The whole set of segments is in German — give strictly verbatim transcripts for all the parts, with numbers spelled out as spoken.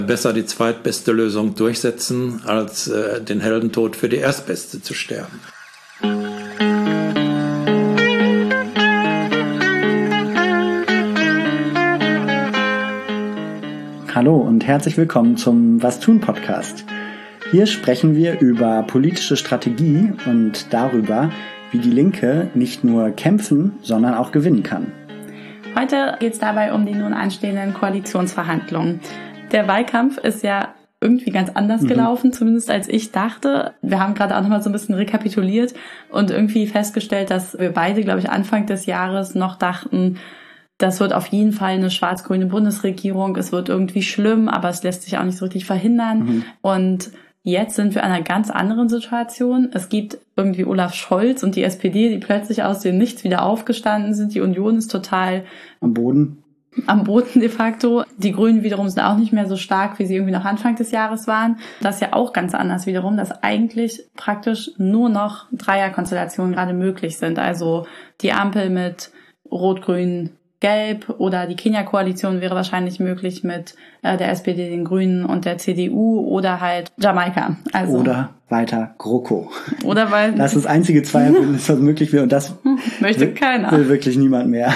besser die zweitbeste Lösung durchsetzen, als äh, den Heldentod für die erstbeste zu sterben. Hallo und herzlich willkommen zum Was tun Podcast. Hier sprechen wir über politische Strategie und darüber, wie die Linke nicht nur kämpfen, sondern auch gewinnen kann. Heute geht es dabei um die nun anstehenden Koalitionsverhandlungen. Der Wahlkampf ist ja irgendwie ganz anders mhm. gelaufen, zumindest als ich dachte. Wir haben gerade auch nochmal so ein bisschen rekapituliert und irgendwie festgestellt, dass wir beide, glaube ich, Anfang des Jahres noch dachten, das wird auf jeden Fall eine schwarz-grüne Bundesregierung. Es wird irgendwie schlimm, aber es lässt sich auch nicht so richtig verhindern. Mhm. Und jetzt sind wir in einer ganz anderen Situation. Es gibt irgendwie Olaf Scholz und die S P D, die plötzlich aus dem Nichts wieder aufgestanden sind. Die Union ist total am Boden. Am Boden de facto. Die Grünen wiederum sind auch nicht mehr so stark, wie sie irgendwie noch Anfang des Jahres waren. Das ist ja auch ganz anders wiederum, dass eigentlich praktisch nur noch Dreierkonstellationen gerade möglich sind. Also die Ampel mit Rot-Grün, Gelb oder die Kenia-Koalition wäre wahrscheinlich möglich mit äh, der S P D, den Grünen und der C D U oder halt Jamaika. Also oder weiter GroKo. Oder weil das ist das einzige Zweierbündnis, was möglich wäre und das möchte will, keiner. Will wirklich niemand mehr.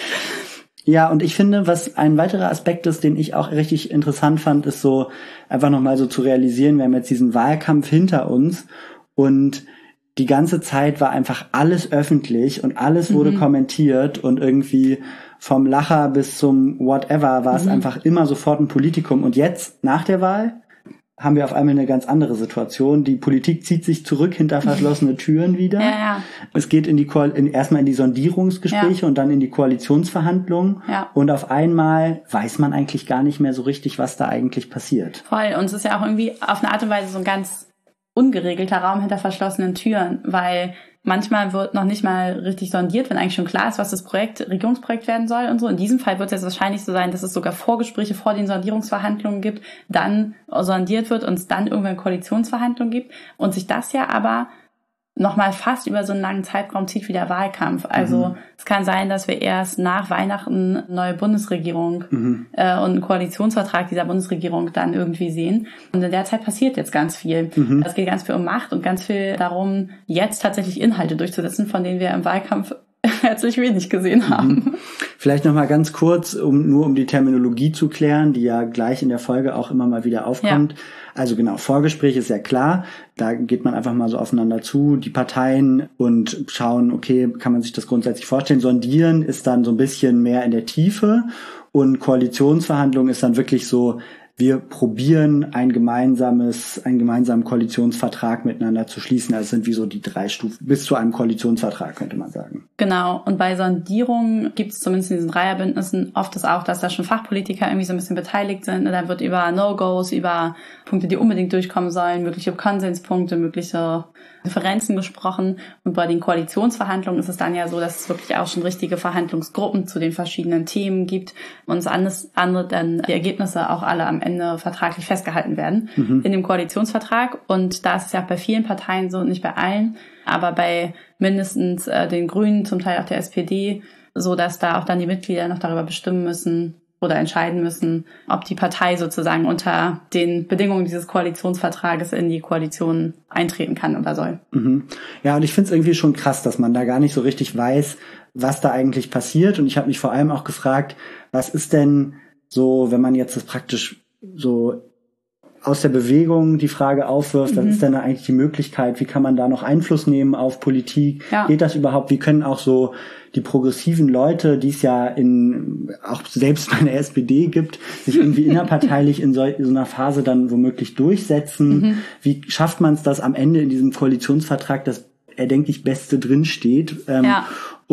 Ja, und ich finde, was ein weiterer Aspekt ist, den ich auch richtig interessant fand, ist so einfach nochmal so zu realisieren, wir haben jetzt diesen Wahlkampf hinter uns und die ganze Zeit war einfach alles öffentlich und alles wurde mhm. kommentiert und irgendwie vom Lacher bis zum Whatever war es mhm. einfach immer sofort ein Politikum. Und jetzt, nach der Wahl, haben wir auf einmal eine ganz andere Situation. Die Politik zieht sich zurück hinter verschlossene Türen wieder. Ja, ja. Es geht in die Ko- in, erstmal in die Sondierungsgespräche ja. und dann in die Koalitionsverhandlungen. Ja. Und auf einmal weiß man eigentlich gar nicht mehr so richtig, was da eigentlich passiert. Voll. Und es ist ja auch irgendwie auf eine Art und Weise so ein ganz ungeregelter Raum hinter verschlossenen Türen, weil manchmal wird noch nicht mal richtig sondiert, wenn eigentlich schon klar ist, was das Projekt, Regierungsprojekt werden soll und so. In diesem Fall wird es jetzt wahrscheinlich so sein, dass es sogar Vorgespräche vor den Sondierungsverhandlungen gibt, dann sondiert wird und es dann irgendwann Koalitionsverhandlungen gibt und sich das ja aber nochmal fast über so einen langen Zeitraum zieht wie der Wahlkampf. Also mhm. es kann sein, dass wir erst nach Weihnachten eine neue Bundesregierung mhm. äh, und einen Koalitionsvertrag dieser Bundesregierung dann irgendwie sehen. Und in der Zeit passiert jetzt ganz viel. Mhm. Es geht ganz viel um Macht und ganz viel darum, jetzt tatsächlich Inhalte durchzusetzen, von denen wir im Wahlkampf herzlich wenig gesehen haben. Mhm. Vielleicht nochmal ganz kurz, um nur um die Terminologie zu klären, die ja gleich in der Folge auch immer mal wieder aufkommt. Ja. Also genau, Vorgespräch ist ja klar, da geht man einfach mal so aufeinander zu, die Parteien und schauen, okay, kann man sich das grundsätzlich vorstellen. Sondieren ist dann so ein bisschen mehr in der Tiefe und Koalitionsverhandlung ist dann wirklich so, wir probieren ein gemeinsames, einen gemeinsamen Koalitionsvertrag miteinander zu schließen. Also sind wie so die drei Stufen bis zu einem Koalitionsvertrag, könnte man sagen. Genau. Und bei Sondierungen gibt es zumindest in diesen Dreierbündnissen oft ist auch, dass da schon Fachpolitiker irgendwie so ein bisschen beteiligt sind. Da wird über No-Gos, über Punkte, die unbedingt durchkommen sollen, mögliche Konsenspunkte, mögliche Differenzen gesprochen. Und bei den Koalitionsverhandlungen ist es dann ja so, dass es wirklich auch schon richtige Verhandlungsgruppen zu den verschiedenen Themen gibt und das alles andere dann die Ergebnisse auch alle am Ende vertraglich festgehalten werden mhm. in dem Koalitionsvertrag. Und da ist es ja auch bei vielen Parteien so, nicht bei allen, aber bei mindestens äh, den Grünen, zum Teil auch der S P D, so dass da auch dann die Mitglieder noch darüber bestimmen müssen oder entscheiden müssen, ob die Partei sozusagen unter den Bedingungen dieses Koalitionsvertrages in die Koalition eintreten kann oder soll. Mhm. Ja, und ich finde es irgendwie schon krass, dass man da gar nicht so richtig weiß, was da eigentlich passiert. Und ich habe mich vor allem auch gefragt, was ist denn so, wenn man jetzt das praktisch so aus der Bewegung die Frage aufwirft, was mhm. ist denn da eigentlich die Möglichkeit, wie kann man da noch Einfluss nehmen auf Politik? Ja. Geht das überhaupt? Wie können auch so die progressiven Leute, die es ja in auch selbst bei der S P D gibt, sich irgendwie innerparteilich in so, in so einer Phase dann womöglich durchsetzen? Mhm. Wie schafft man es, dass am Ende in diesem Koalitionsvertrag das erdenklich Beste drinsteht? Ähm, ja.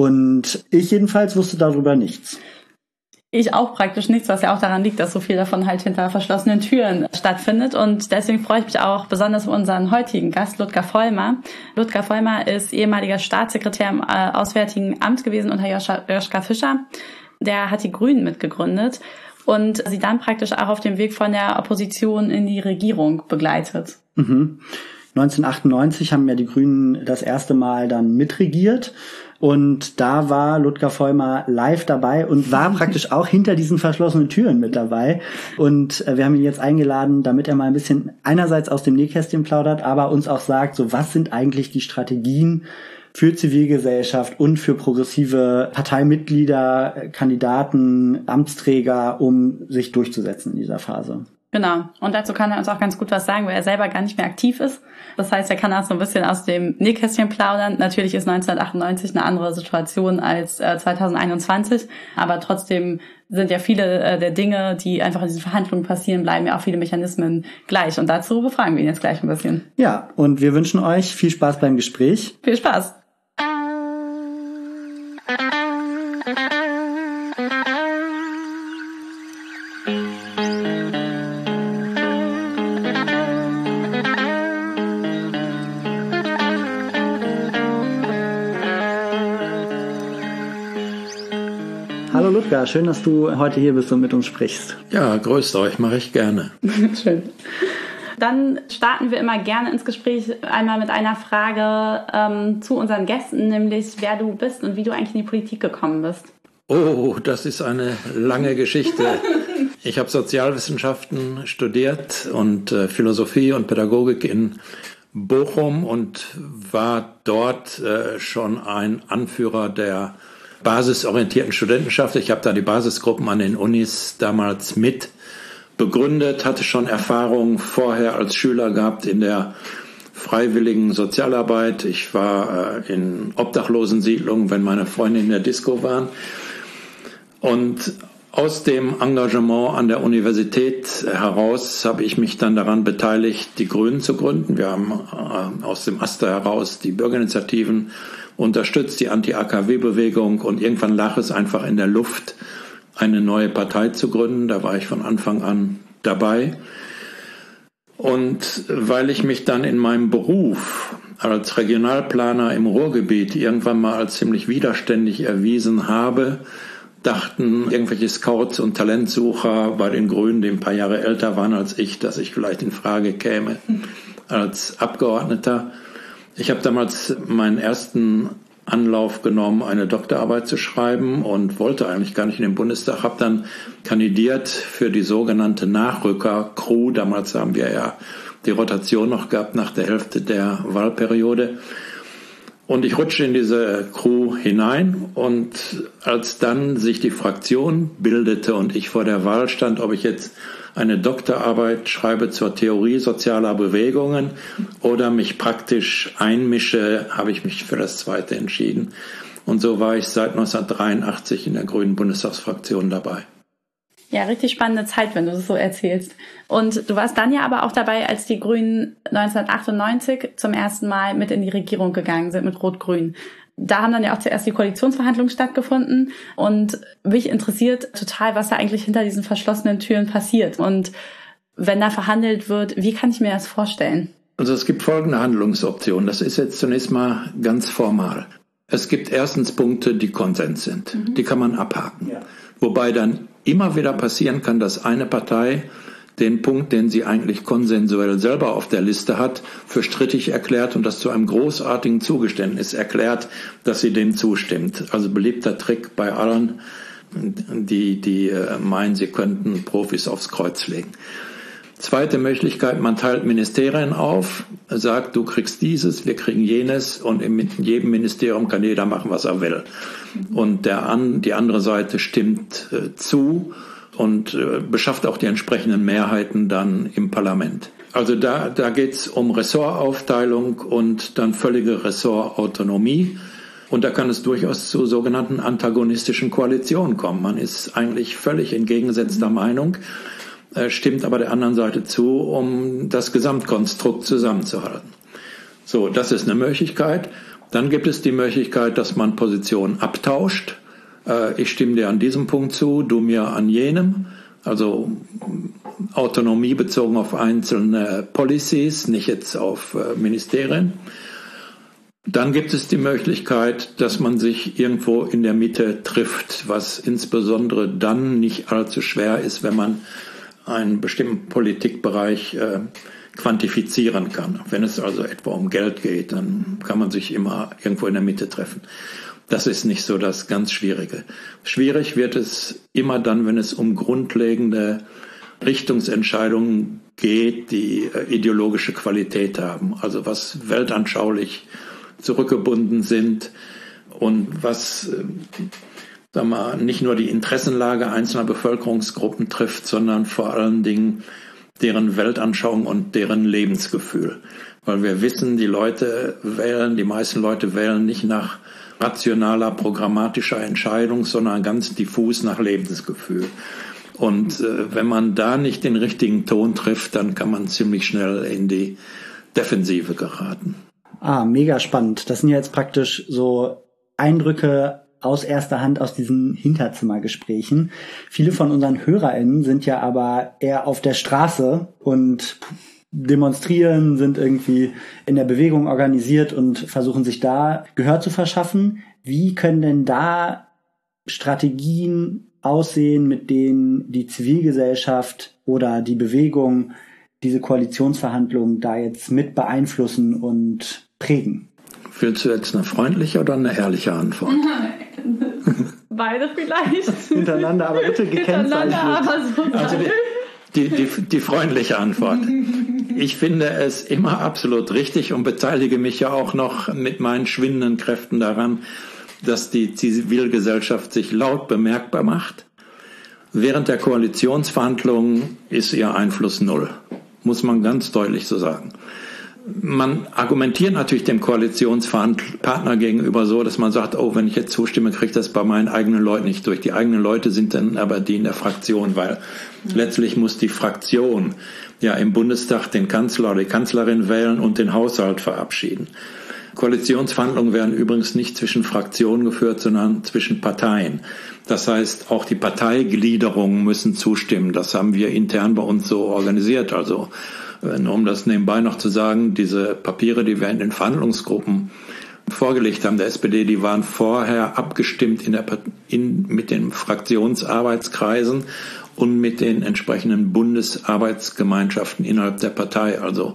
Und ich jedenfalls wusste darüber nichts. Ich auch praktisch nichts, was ja auch daran liegt, dass so viel davon halt hinter verschlossenen Türen stattfindet. Und deswegen freue ich mich auch besonders auf unseren heutigen Gast, Ludger Vollmer. Ludger Vollmer ist ehemaliger Staatssekretär im äh, Auswärtigen Amt gewesen unter Joschka, Joschka Fischer. Der hat die Grünen mitgegründet und sie dann praktisch auch auf dem Weg von der Opposition in die Regierung begleitet. Mhm. neunzehnhundertachtundneunzig haben ja die Grünen das erste Mal dann mitregiert. Und da war Ludger Vollmer live dabei und war praktisch auch hinter diesen verschlossenen Türen mit dabei. Und wir haben ihn jetzt eingeladen, damit er mal ein bisschen einerseits aus dem Nähkästchen plaudert, aber uns auch sagt, so was sind eigentlich die Strategien für Zivilgesellschaft und für progressive Parteimitglieder, Kandidaten, Amtsträger, um sich durchzusetzen in dieser Phase. Genau. Und dazu kann er uns auch ganz gut was sagen, weil er selber gar nicht mehr aktiv ist. Das heißt, er kann auch so ein bisschen aus dem Nähkästchen plaudern. Natürlich ist neunzehnhundertachtundneunzig eine andere Situation als äh, zweitausendeinundzwanzig, aber trotzdem sind ja viele äh, der Dinge, die einfach in diesen Verhandlungen passieren, bleiben ja auch viele Mechanismen gleich. Und dazu befragen wir ihn jetzt gleich ein bisschen. Ja, und wir wünschen euch viel Spaß beim Gespräch. Viel Spaß. Hallo Ludger, schön, dass du heute hier bist und mit uns sprichst. Ja, grüßt euch, mache ich gerne. Schön. Dann starten wir immer gerne ins Gespräch einmal mit einer Frage ähm, zu unseren Gästen, nämlich wer du bist und wie du eigentlich in die Politik gekommen bist. Oh, das ist eine lange Geschichte. Ich habe Sozialwissenschaften studiert und äh, Philosophie und Pädagogik in Bochum und war dort äh, schon ein Anführer der basisorientierten Studentenschaft. Ich habe da die Basisgruppen an den Unis damals mit begründet, hatte schon Erfahrung vorher als Schüler gehabt in der freiwilligen Sozialarbeit. Ich war äh, in Obdachlosensiedlungen, wenn meine Freunde in der Disco waren. Und aus dem Engagement an der Universität heraus habe ich mich dann daran beteiligt, die Grünen zu gründen. Wir haben äh, aus dem Aster heraus die Bürgerinitiativen unterstützt, die Anti-A K W-Bewegung, und irgendwann lag es einfach in der Luft, eine neue Partei zu gründen. Da war ich von Anfang an dabei. Und weil ich mich dann in meinem Beruf als Regionalplaner im Ruhrgebiet irgendwann mal als ziemlich widerständig erwiesen habe, dachten irgendwelche Scouts und Talentsucher bei den Grünen, die ein paar Jahre älter waren als ich, dass ich vielleicht in Frage käme als Abgeordneter. Ich habe damals meinen ersten Anlauf genommen, eine Doktorarbeit zu schreiben und wollte eigentlich gar nicht in den Bundestag, habe dann kandidiert für die sogenannte Nachrücker-Crew. Damals haben wir ja die Rotation noch gehabt nach der Hälfte der Wahlperiode. Und ich rutschte in diese Crew hinein, und als dann sich die Fraktion bildete und ich vor der Wahl stand, ob ich jetzt eine Doktorarbeit schreibe zur Theorie sozialer Bewegungen oder mich praktisch einmische, habe ich mich für das Zweite entschieden. Und so war ich seit neunzehnhundertdreiundachtzig in der Grünen Bundestagsfraktion dabei. Ja, richtig spannende Zeit, wenn du das so erzählst. Und du warst dann ja aber auch dabei, als die Grünen neunzehnhundertachtundneunzig zum ersten Mal mit in die Regierung gegangen sind, mit Rot-Grün. Da haben dann ja auch zuerst die Koalitionsverhandlungen stattgefunden, und mich interessiert total, was da eigentlich hinter diesen verschlossenen Türen passiert. Und wenn da verhandelt wird, wie kann ich mir das vorstellen? Also es gibt folgende Handlungsoptionen. Das ist jetzt zunächst mal ganz formal. Es gibt erstens Punkte, die Konsens sind. Mhm. Die kann man abhaken. Ja. Wobei dann immer wieder passieren kann, dass eine Partei den Punkt, den sie eigentlich konsensuell selber auf der Liste hat, für strittig erklärt und das zu einem großartigen Zugeständnis erklärt, dass sie dem zustimmt. Also beliebter Trick bei allen, die, die meinen, sie könnten Profis aufs Kreuz legen. Zweite Möglichkeit, man teilt Ministerien auf, sagt, du kriegst dieses, wir kriegen jenes, und in jedem Ministerium kann jeder machen, was er will. Und der an, die andere Seite stimmt äh, zu und äh, beschafft auch die entsprechenden Mehrheiten dann im Parlament. Also da, da geht's um Ressortaufteilung und dann völlige Ressortautonomie. Und da kann es durchaus zu sogenannten antagonistischen Koalitionen kommen. Man ist eigentlich völlig entgegengesetzter mhm. Meinung, äh, stimmt aber der anderen Seite zu, um das Gesamtkonstrukt zusammenzuhalten. So, das ist eine Möglichkeit. Dann gibt es die Möglichkeit, dass man Positionen abtauscht. Ich stimme dir an diesem Punkt zu, du mir an jenem. Also Autonomie bezogen auf einzelne Policies, nicht jetzt auf Ministerien. Dann gibt es die Möglichkeit, dass man sich irgendwo in der Mitte trifft, was insbesondere dann nicht allzu schwer ist, wenn man einen bestimmten Politikbereich quantifizieren kann. Wenn es also etwa um Geld geht, dann kann man sich immer irgendwo in der Mitte treffen. Das ist nicht so das ganz Schwierige. Schwierig wird es immer dann, wenn es um grundlegende Richtungsentscheidungen geht, die ideologische Qualität haben. Also was weltanschaulich zurückgebunden sind und was, sagen wir mal, nicht nur die Interessenlage einzelner Bevölkerungsgruppen trifft, sondern vor allen Dingen deren Weltanschauung und deren Lebensgefühl. Weil wir wissen, die Leute wählen, die meisten Leute wählen nicht nach rationaler, programmatischer Entscheidung, sondern ganz diffus nach Lebensgefühl. Und äh, wenn man da nicht den richtigen Ton trifft, dann kann man ziemlich schnell in die Defensive geraten. Ah, mega spannend. Das sind ja jetzt praktisch so Eindrücke aus erster Hand aus diesen Hinterzimmergesprächen. Viele von unseren HörerInnen sind ja aber eher auf der Straße und demonstrieren, sind irgendwie in der Bewegung organisiert und versuchen sich da Gehör zu verschaffen. Wie können denn da Strategien aussehen, mit denen die Zivilgesellschaft oder die Bewegung diese Koalitionsverhandlungen da jetzt mit beeinflussen und prägen? Willst du jetzt eine freundliche oder eine ehrliche Antwort? Beide vielleicht. Hintereinander, aber bitte gekennzeichnet. Aber so also die, die, die, die freundliche Antwort. Ich finde es immer absolut richtig und beteilige mich ja auch noch mit meinen schwindenden Kräften daran, dass die Zivilgesellschaft sich laut bemerkbar macht. Während der Koalitionsverhandlungen ist ihr Einfluss null, muss man ganz deutlich so sagen. Man argumentiert natürlich dem Koalitionspartner gegenüber so, dass man sagt, oh, wenn ich jetzt zustimme, kriege ich das bei meinen eigenen Leuten nicht durch. Die eigenen Leute sind dann aber die in der Fraktion, weil mhm. letztlich muss die Fraktion ja im Bundestag den Kanzler oder die Kanzlerin wählen und den Haushalt verabschieden. Koalitionsverhandlungen werden übrigens nicht zwischen Fraktionen geführt, sondern zwischen Parteien. Das heißt, auch die Parteigliederungen müssen zustimmen. Das haben wir intern bei uns so organisiert. Also, nur um das nebenbei noch zu sagen, diese Papiere, die wir in den Verhandlungsgruppen vorgelegt haben, der S P D, die waren vorher abgestimmt in der, in, mit den Fraktionsarbeitskreisen und mit den entsprechenden Bundesarbeitsgemeinschaften innerhalb der Partei. Also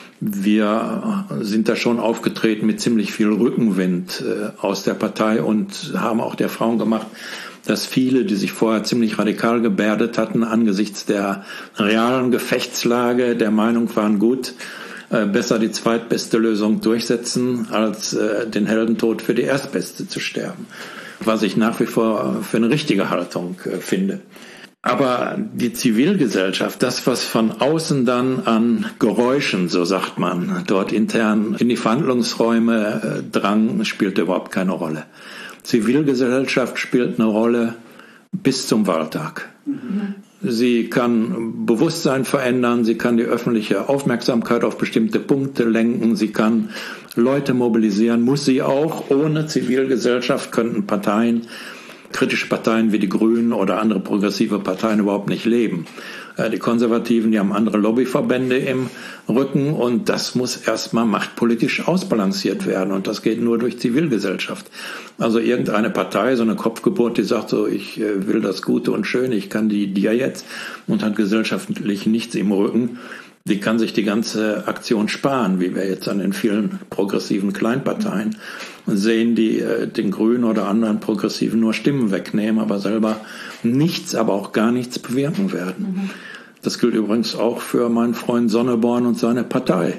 wir sind da schon aufgetreten mit ziemlich viel Rückenwind äh, aus der Partei und haben auch der Erfahrung gemacht, dass viele, die sich vorher ziemlich radikal gebärdet hatten, angesichts der realen Gefechtslage der Meinung waren, gut, äh, besser die zweitbeste Lösung durchsetzen, als äh, den Heldentod für die erstbeste zu sterben. Was ich nach wie vor für eine richtige Haltung äh, finde. Aber die Zivilgesellschaft, das, was von außen dann an Geräuschen, so sagt man, dort intern in die Verhandlungsräume äh, drang, spielt überhaupt keine Rolle. Zivilgesellschaft spielt eine Rolle bis zum Wahltag. Mhm. Sie kann Bewusstsein verändern, sie kann die öffentliche Aufmerksamkeit auf bestimmte Punkte lenken, sie kann Leute mobilisieren, muss sie auch. Ohne Zivilgesellschaft könnten Parteien, kritische Parteien wie die Grünen oder andere progressive Parteien überhaupt nicht leben. Die Konservativen, die haben andere Lobbyverbände im Rücken und das muss erstmal machtpolitisch ausbalanciert werden und das geht nur durch Zivilgesellschaft. Also irgendeine Partei, so eine Kopfgeburt, die sagt so, ich will das Gute und Schöne, ich kann die dir jetzt und hat gesellschaftlich nichts im Rücken, die kann sich die ganze Aktion sparen, wie wir jetzt an den vielen progressiven Kleinparteien sehen, die den Grünen oder anderen Progressiven nur Stimmen wegnehmen, aber selber nichts, aber auch gar nichts bewirken werden. Mhm. Das gilt übrigens auch für meinen Freund Sonneborn und seine Partei.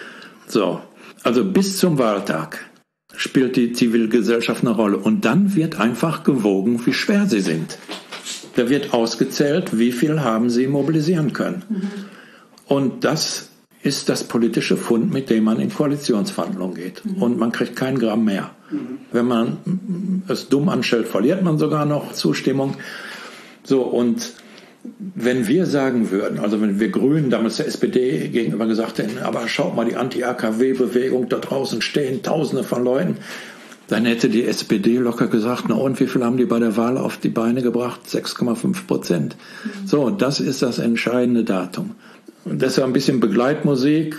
So, also bis zum Wahltag spielt die Zivilgesellschaft eine Rolle und dann wird einfach gewogen, wie schwer sie sind. Da wird ausgezählt, wie viel haben sie mobilisieren können. Mhm. Und das ist das politische Fund, mit dem man in Koalitionsverhandlungen geht. Mhm. Und man kriegt kein Gramm mehr. Mhm. Wenn man es dumm anstellt, verliert man sogar noch Zustimmung. So, und wenn wir sagen würden, also wenn wir Grünen damals der S P D gegenüber gesagt hätten, aber schaut mal, die Anti-A K W-Bewegung, da draußen stehen Tausende von Leuten, dann hätte die S P D locker gesagt, na und wie viel haben die bei der Wahl auf die Beine gebracht? sechs Komma fünf Prozent. Mhm. So, das ist das entscheidende Datum. Und deshalb ein bisschen Begleitmusik.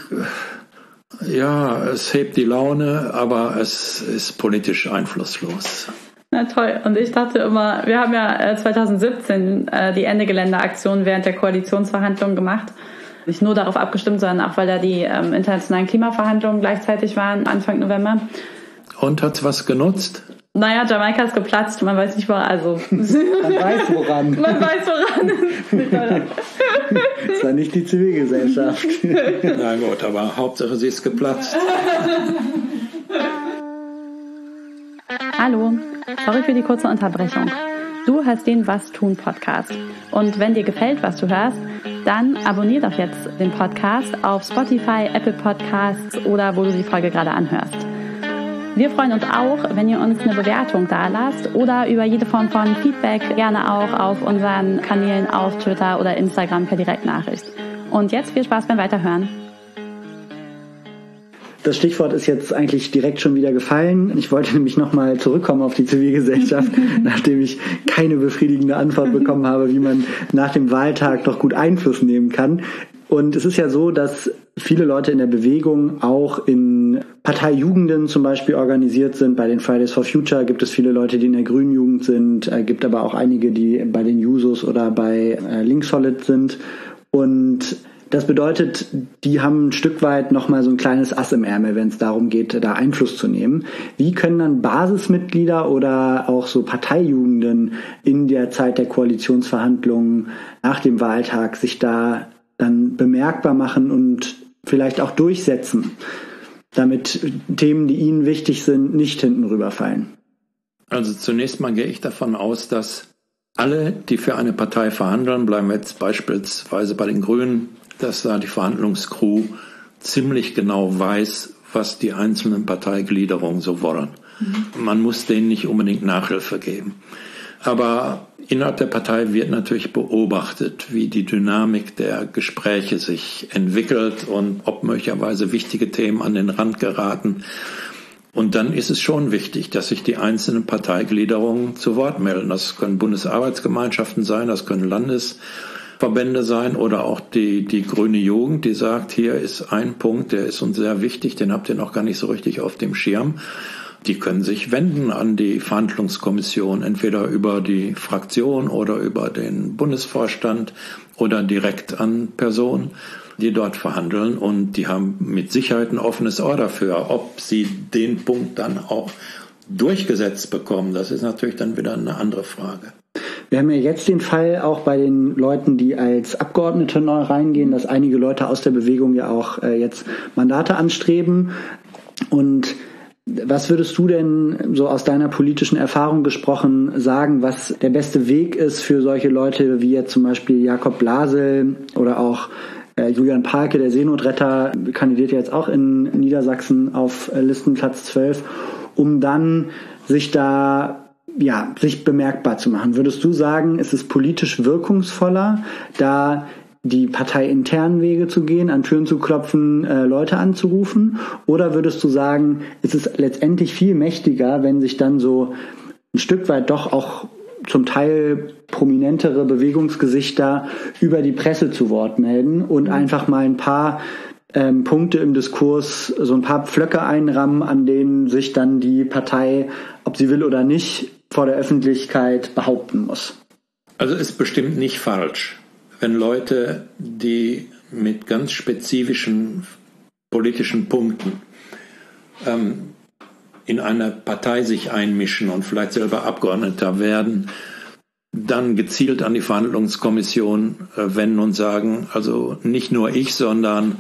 Ja, es hebt die Laune, aber es ist politisch einflusslos. Na toll. Und ich dachte immer, wir haben ja zwanzig siebzehn äh, die Ende-Gelände-Aktion während der Koalitionsverhandlungen gemacht. nicht nur darauf abgestimmt, sondern auch, weil da die ähm, internationalen Klimaverhandlungen gleichzeitig waren, Anfang November. Und hat's was genutzt? Naja, Jamaika ist geplatzt, man weiß nicht, woran. Also. Man weiß woran. Man weiß woran. Das war nicht die Zivilgesellschaft. Na gut, aber Hauptsache sie ist geplatzt. Hallo, sorry für die kurze Unterbrechung. Du hörst den Was tun Podcast. Und wenn dir gefällt, was du hörst, dann abonnier doch jetzt den Podcast auf Spotify, Apple Podcasts oder wo du die Folge gerade anhörst. Wir freuen uns auch, wenn ihr uns eine Bewertung dalasst oder über jede Form von Feedback, gerne auch auf unseren Kanälen auf Twitter oder Instagram per Direktnachricht. Und jetzt viel Spaß beim Weiterhören. Das Stichwort ist jetzt eigentlich direkt schon wieder gefallen. Ich wollte nämlich nochmal zurückkommen auf die Zivilgesellschaft, nachdem ich keine befriedigende Antwort bekommen habe, wie man nach dem Wahltag doch gut Einfluss nehmen kann. Und es ist ja so, dass viele Leute in der Bewegung auch in Parteijugenden zum Beispiel organisiert sind. Bei den Fridays for Future gibt es viele Leute, die in der Grünen Jugend sind. Es gibt aber auch einige, die bei den Jusos oder bei äh, Linksolid sind. Und das bedeutet, die haben ein Stück weit nochmal so ein kleines Ass im Ärmel, wenn es darum geht, da Einfluss zu nehmen. Wie können dann Basismitglieder oder auch so Parteijugenden in der Zeit der Koalitionsverhandlungen nach dem Wahltag sich da dann bemerkbar machen und vielleicht auch durchsetzen, damit Themen, die ihnen wichtig sind, nicht hinten rüberfallen? Also zunächst mal gehe ich davon aus, dass alle, die für eine Partei verhandeln, bleiben wir jetzt beispielsweise bei den Grünen, dass da die Verhandlungscrew ziemlich genau weiß, was die einzelnen Parteigliederungen so wollen. Mhm. Man muss denen nicht unbedingt Nachhilfe geben. Aber innerhalb der Partei wird natürlich beobachtet, wie die Dynamik der Gespräche sich entwickelt und ob möglicherweise wichtige Themen an den Rand geraten. Und dann ist es schon wichtig, dass sich die einzelnen Parteigliederungen zu Wort melden. Das können Bundesarbeitsgemeinschaften sein, das können Landesverbände sein oder auch die, die grüne Jugend, die sagt, hier ist ein Punkt, der ist uns sehr wichtig, den habt ihr noch gar nicht so richtig auf dem Schirm. Die können sich wenden an die Verhandlungskommission, entweder über die Fraktion oder über den Bundesvorstand oder direkt an Personen, die dort verhandeln. Und die haben mit Sicherheit ein offenes Ohr dafür. Ob sie den Punkt dann auch durchgesetzt bekommen, das ist natürlich dann wieder eine andere Frage. Wir haben ja jetzt den Fall auch bei den Leuten, die als Abgeordnete neu reingehen, dass einige Leute aus der Bewegung ja auch äh, jetzt Mandate anstreben. Und was würdest du denn so aus deiner politischen Erfahrung gesprochen sagen, was der beste Weg ist für solche Leute wie jetzt zum Beispiel Jakob Blasel oder auch äh, Julian Pahlke, der Seenotretter, kandidiert ja jetzt auch in Niedersachsen auf äh, Listenplatz zwölf, um dann sich da, ja, sich bemerkbar zu machen. Würdest du sagen, ist es politisch wirkungsvoller, da die parteiinternen Wege zu gehen, an Türen zu klopfen, äh, Leute anzurufen? Oder würdest du sagen, ist es letztendlich viel mächtiger, wenn sich dann so ein Stück weit doch auch zum Teil prominentere Bewegungsgesichter über die Presse zu Wort melden und einfach mal ein paar ähm, Punkte im Diskurs, so ein paar Pflöcke einrammen, an denen sich dann die Partei, ob sie will oder nicht, vor der Öffentlichkeit behaupten muss? Also ist bestimmt nicht falsch, wenn Leute, die mit ganz spezifischen politischen Punkten ähm, in eine Partei sich einmischen und vielleicht selber Abgeordneter werden, dann gezielt an die Verhandlungskommission äh, wenden und sagen, also nicht nur ich, sondern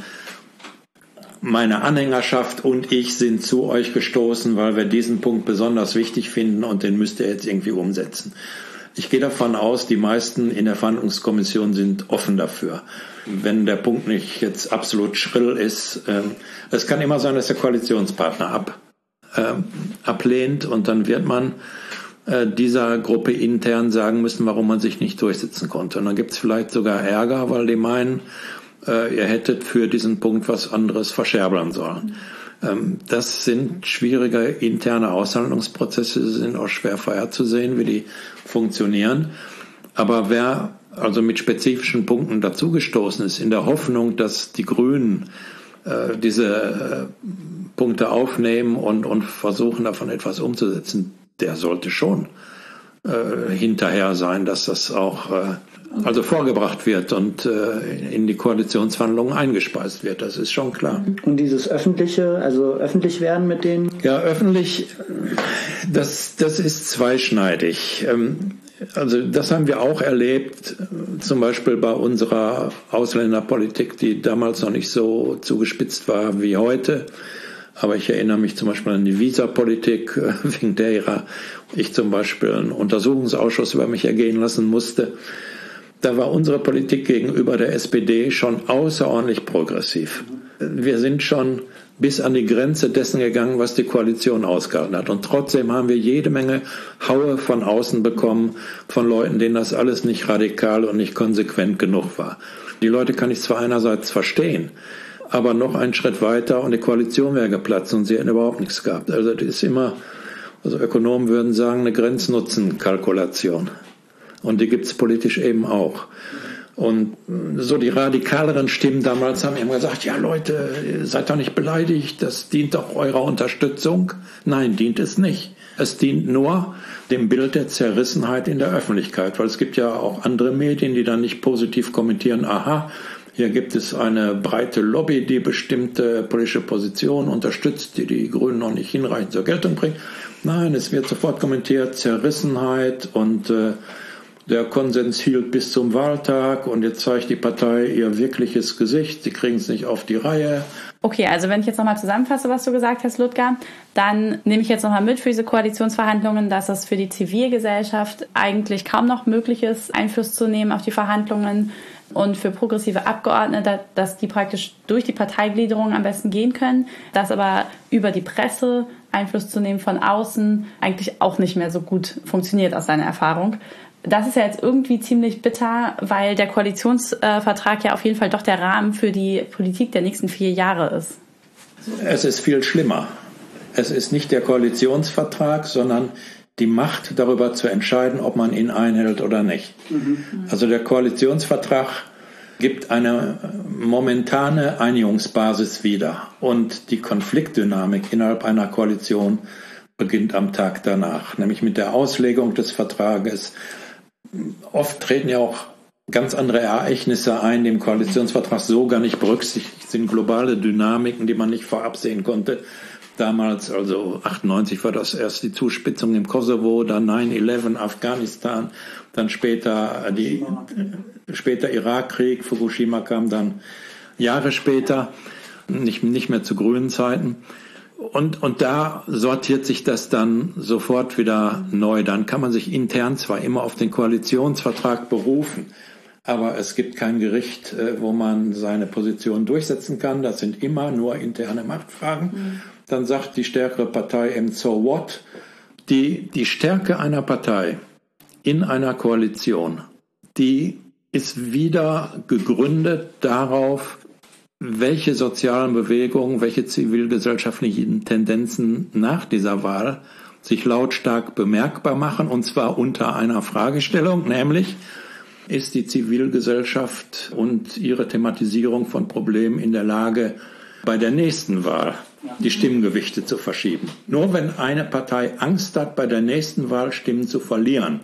meine Anhängerschaft und ich sind zu euch gestoßen, weil wir diesen Punkt besonders wichtig finden und den müsst ihr jetzt irgendwie umsetzen. Ich gehe davon aus, die meisten in der Verhandlungskommission sind offen dafür. Wenn der Punkt nicht jetzt absolut schrill ist, ähm, es kann immer sein, dass der Koalitionspartner ab, ähm, ablehnt und dann wird man äh, dieser Gruppe intern sagen müssen, warum man sich nicht durchsetzen konnte. Und dann gibt es vielleicht sogar Ärger, weil die meinen, äh, ihr hättet für diesen Punkt was anderes verscherbeln sollen. Das sind schwierige interne Aushandlungsprozesse, sind auch schwer vorherzusehen, wie die funktionieren. Aber wer also mit spezifischen Punkten dazugestoßen ist, in der Hoffnung, dass die Grünen äh, diese äh, Punkte aufnehmen und, und versuchen, davon etwas umzusetzen, der sollte schon äh, hinterher sein, dass das auch äh, also vorgebracht wird und äh, in die Koalitionsverhandlungen eingespeist wird. Das ist schon klar. Und dieses öffentliche, also öffentlich werden mit denen? Ja, öffentlich, das, das ist zweischneidig. Ähm, Also das haben wir auch erlebt, zum Beispiel bei unserer Ausländerpolitik, die damals noch nicht so zugespitzt war wie heute. Aber ich erinnere mich zum Beispiel an die Visapolitik, wegen derer ich zum Beispiel einen Untersuchungsausschuss über mich ergehen lassen musste. Da war unsere Politik gegenüber der S P D schon außerordentlich progressiv. Wir sind schon bis an die Grenze dessen gegangen, was die Koalition ausgehalten hat. Und trotzdem haben wir jede Menge Haue von außen bekommen, von Leuten, denen das alles nicht radikal und nicht konsequent genug war. Die Leute kann ich zwar einerseits verstehen, aber noch einen Schritt weiter und die Koalition wäre geplatzt und sie hätten überhaupt nichts gehabt. Also das ist immer, also Ökonomen würden sagen, eine Grenz-Nutzen-Kalkulation. Und die gibt es politisch eben auch. Und so die radikaleren Stimmen damals haben immer gesagt, ja Leute, seid doch nicht beleidigt, das dient doch eurer Unterstützung. Nein, dient es nicht. Es dient nur dem Bild der Zerrissenheit in der Öffentlichkeit, weil es gibt ja auch andere Medien, die dann nicht positiv kommentieren, aha, hier gibt es eine breite Lobby, die bestimmte politische Positionen unterstützt, die die Grünen noch nicht hinreichend zur Geltung bringt. Nein, es wird sofort kommentiert, Zerrissenheit und äh, der Konsens hielt bis zum Wahltag und jetzt zeigt die Partei ihr wirkliches Gesicht. Sie kriegen es nicht auf die Reihe. Okay, also wenn ich jetzt nochmal zusammenfasse, was du gesagt hast, Ludger, dann nehme ich jetzt nochmal mit für diese Koalitionsverhandlungen, dass es für die Zivilgesellschaft eigentlich kaum noch möglich ist, Einfluss zu nehmen auf die Verhandlungen und für progressive Abgeordnete, dass die praktisch durch die Parteigliederung am besten gehen können, dass aber über die Presse Einfluss zu nehmen von außen eigentlich auch nicht mehr so gut funktioniert aus seiner Erfahrung. Das ist ja jetzt irgendwie ziemlich bitter, weil der Koalitionsvertrag ja auf jeden Fall doch der Rahmen für die Politik der nächsten vier Jahre ist. Es ist viel schlimmer. Es ist nicht der Koalitionsvertrag, sondern die Macht, darüber zu entscheiden, ob man ihn einhält oder nicht. Mhm. Also der Koalitionsvertrag gibt eine momentane Einigungsbasis wieder. Und die Konfliktdynamik innerhalb einer Koalition beginnt am Tag danach, nämlich mit der Auslegung des Vertrages. Oft treten ja auch ganz andere Ereignisse ein, die im Koalitionsvertrag so gar nicht berücksichtigt sind, globale Dynamiken, die man nicht vorab sehen konnte. Damals, also achtundneunzig, war das erst die Zuspitzung im Kosovo, dann neun elf, Afghanistan, dann später die später Irakkrieg, Fukushima kam dann Jahre später, nicht, nicht mehr zu grünen Zeiten. Und, und da sortiert sich das dann sofort wieder neu. Dann kann man sich intern zwar immer auf den Koalitionsvertrag berufen, aber es gibt kein Gericht, wo man seine Position durchsetzen kann. Das sind immer nur interne Machtfragen. Mhm. Dann sagt die stärkere Partei eben, so what? Die, die Stärke einer Partei in einer Koalition, die ist wieder gegründet darauf, welche sozialen Bewegungen, welche zivilgesellschaftlichen Tendenzen nach dieser Wahl sich lautstark bemerkbar machen, und zwar unter einer Fragestellung, nämlich ist die Zivilgesellschaft und ihre Thematisierung von Problemen in der Lage, bei der nächsten Wahl die Stimmgewichte zu verschieben. Nur wenn eine Partei Angst hat, bei der nächsten Wahl Stimmen zu verlieren,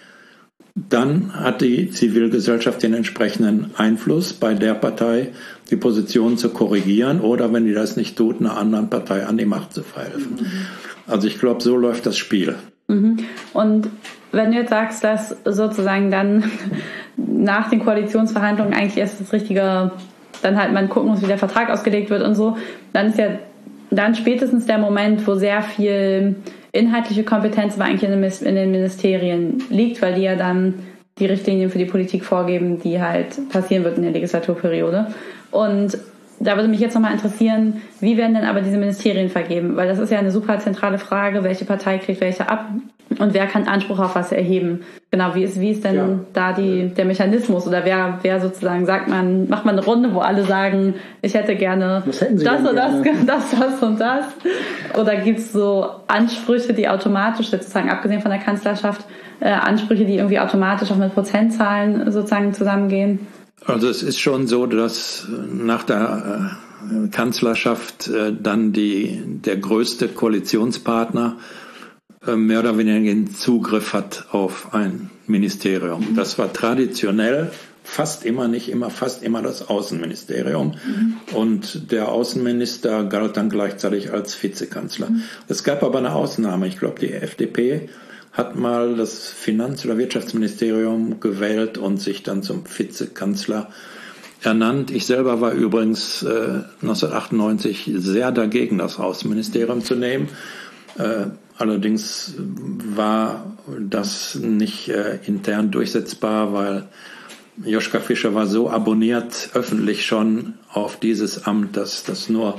dann hat die Zivilgesellschaft den entsprechenden Einfluss, bei der Partei die Position zu korrigieren oder, wenn die das nicht tut, einer anderen Partei an die Macht zu verhelfen. Mhm. Also ich glaube, so läuft das Spiel. Mhm. Und wenn du jetzt sagst, dass sozusagen dann nach den Koalitionsverhandlungen eigentlich erst das richtige, dann halt man gucken muss, wie der Vertrag ausgelegt wird und so, dann ist ja dann spätestens der Moment, wo sehr viel inhaltliche Kompetenz aber eigentlich in den Ministerien liegt, weil die ja dann die Richtlinien für die Politik vorgeben, die halt passieren wird in der Legislaturperiode. Und da würde mich jetzt nochmal interessieren, wie werden denn aber diese Ministerien vergeben? Weil das ist ja eine super zentrale Frage, welche Partei kriegt welche ab und wer kann Anspruch auf was erheben? Genau, wie ist, wie ist denn ja. da die, der Mechanismus oder wer, wer sozusagen sagt man, macht man eine Runde, wo alle sagen, ich hätte gerne das und das, das, das und das? Oder gibt es so Ansprüche, die automatisch, sozusagen abgesehen von der Kanzlerschaft, äh, Ansprüche, die irgendwie automatisch auch mit Prozentzahlen sozusagen zusammengehen? Also es ist schon so, dass nach der äh, Kanzlerschaft äh, dann die, der größte Koalitionspartner mehr oder weniger den Zugriff hat auf ein Ministerium. Mhm. Das war traditionell fast immer, nicht immer, fast immer das Außenministerium. Mhm. Und der Außenminister galt dann gleichzeitig als Vizekanzler. Mhm. Es gab aber eine Ausnahme. Ich glaube, die F D P hat mal das Finanz- oder Wirtschaftsministerium gewählt und sich dann zum Vizekanzler ernannt. Ich selber war übrigens äh, neunzehnhundertachtundneunzig sehr dagegen, das Außenministerium zu nehmen. Äh, allerdings war das nicht äh, intern durchsetzbar, weil Joschka Fischer war so abonniert öffentlich schon auf dieses Amt, dass das nur,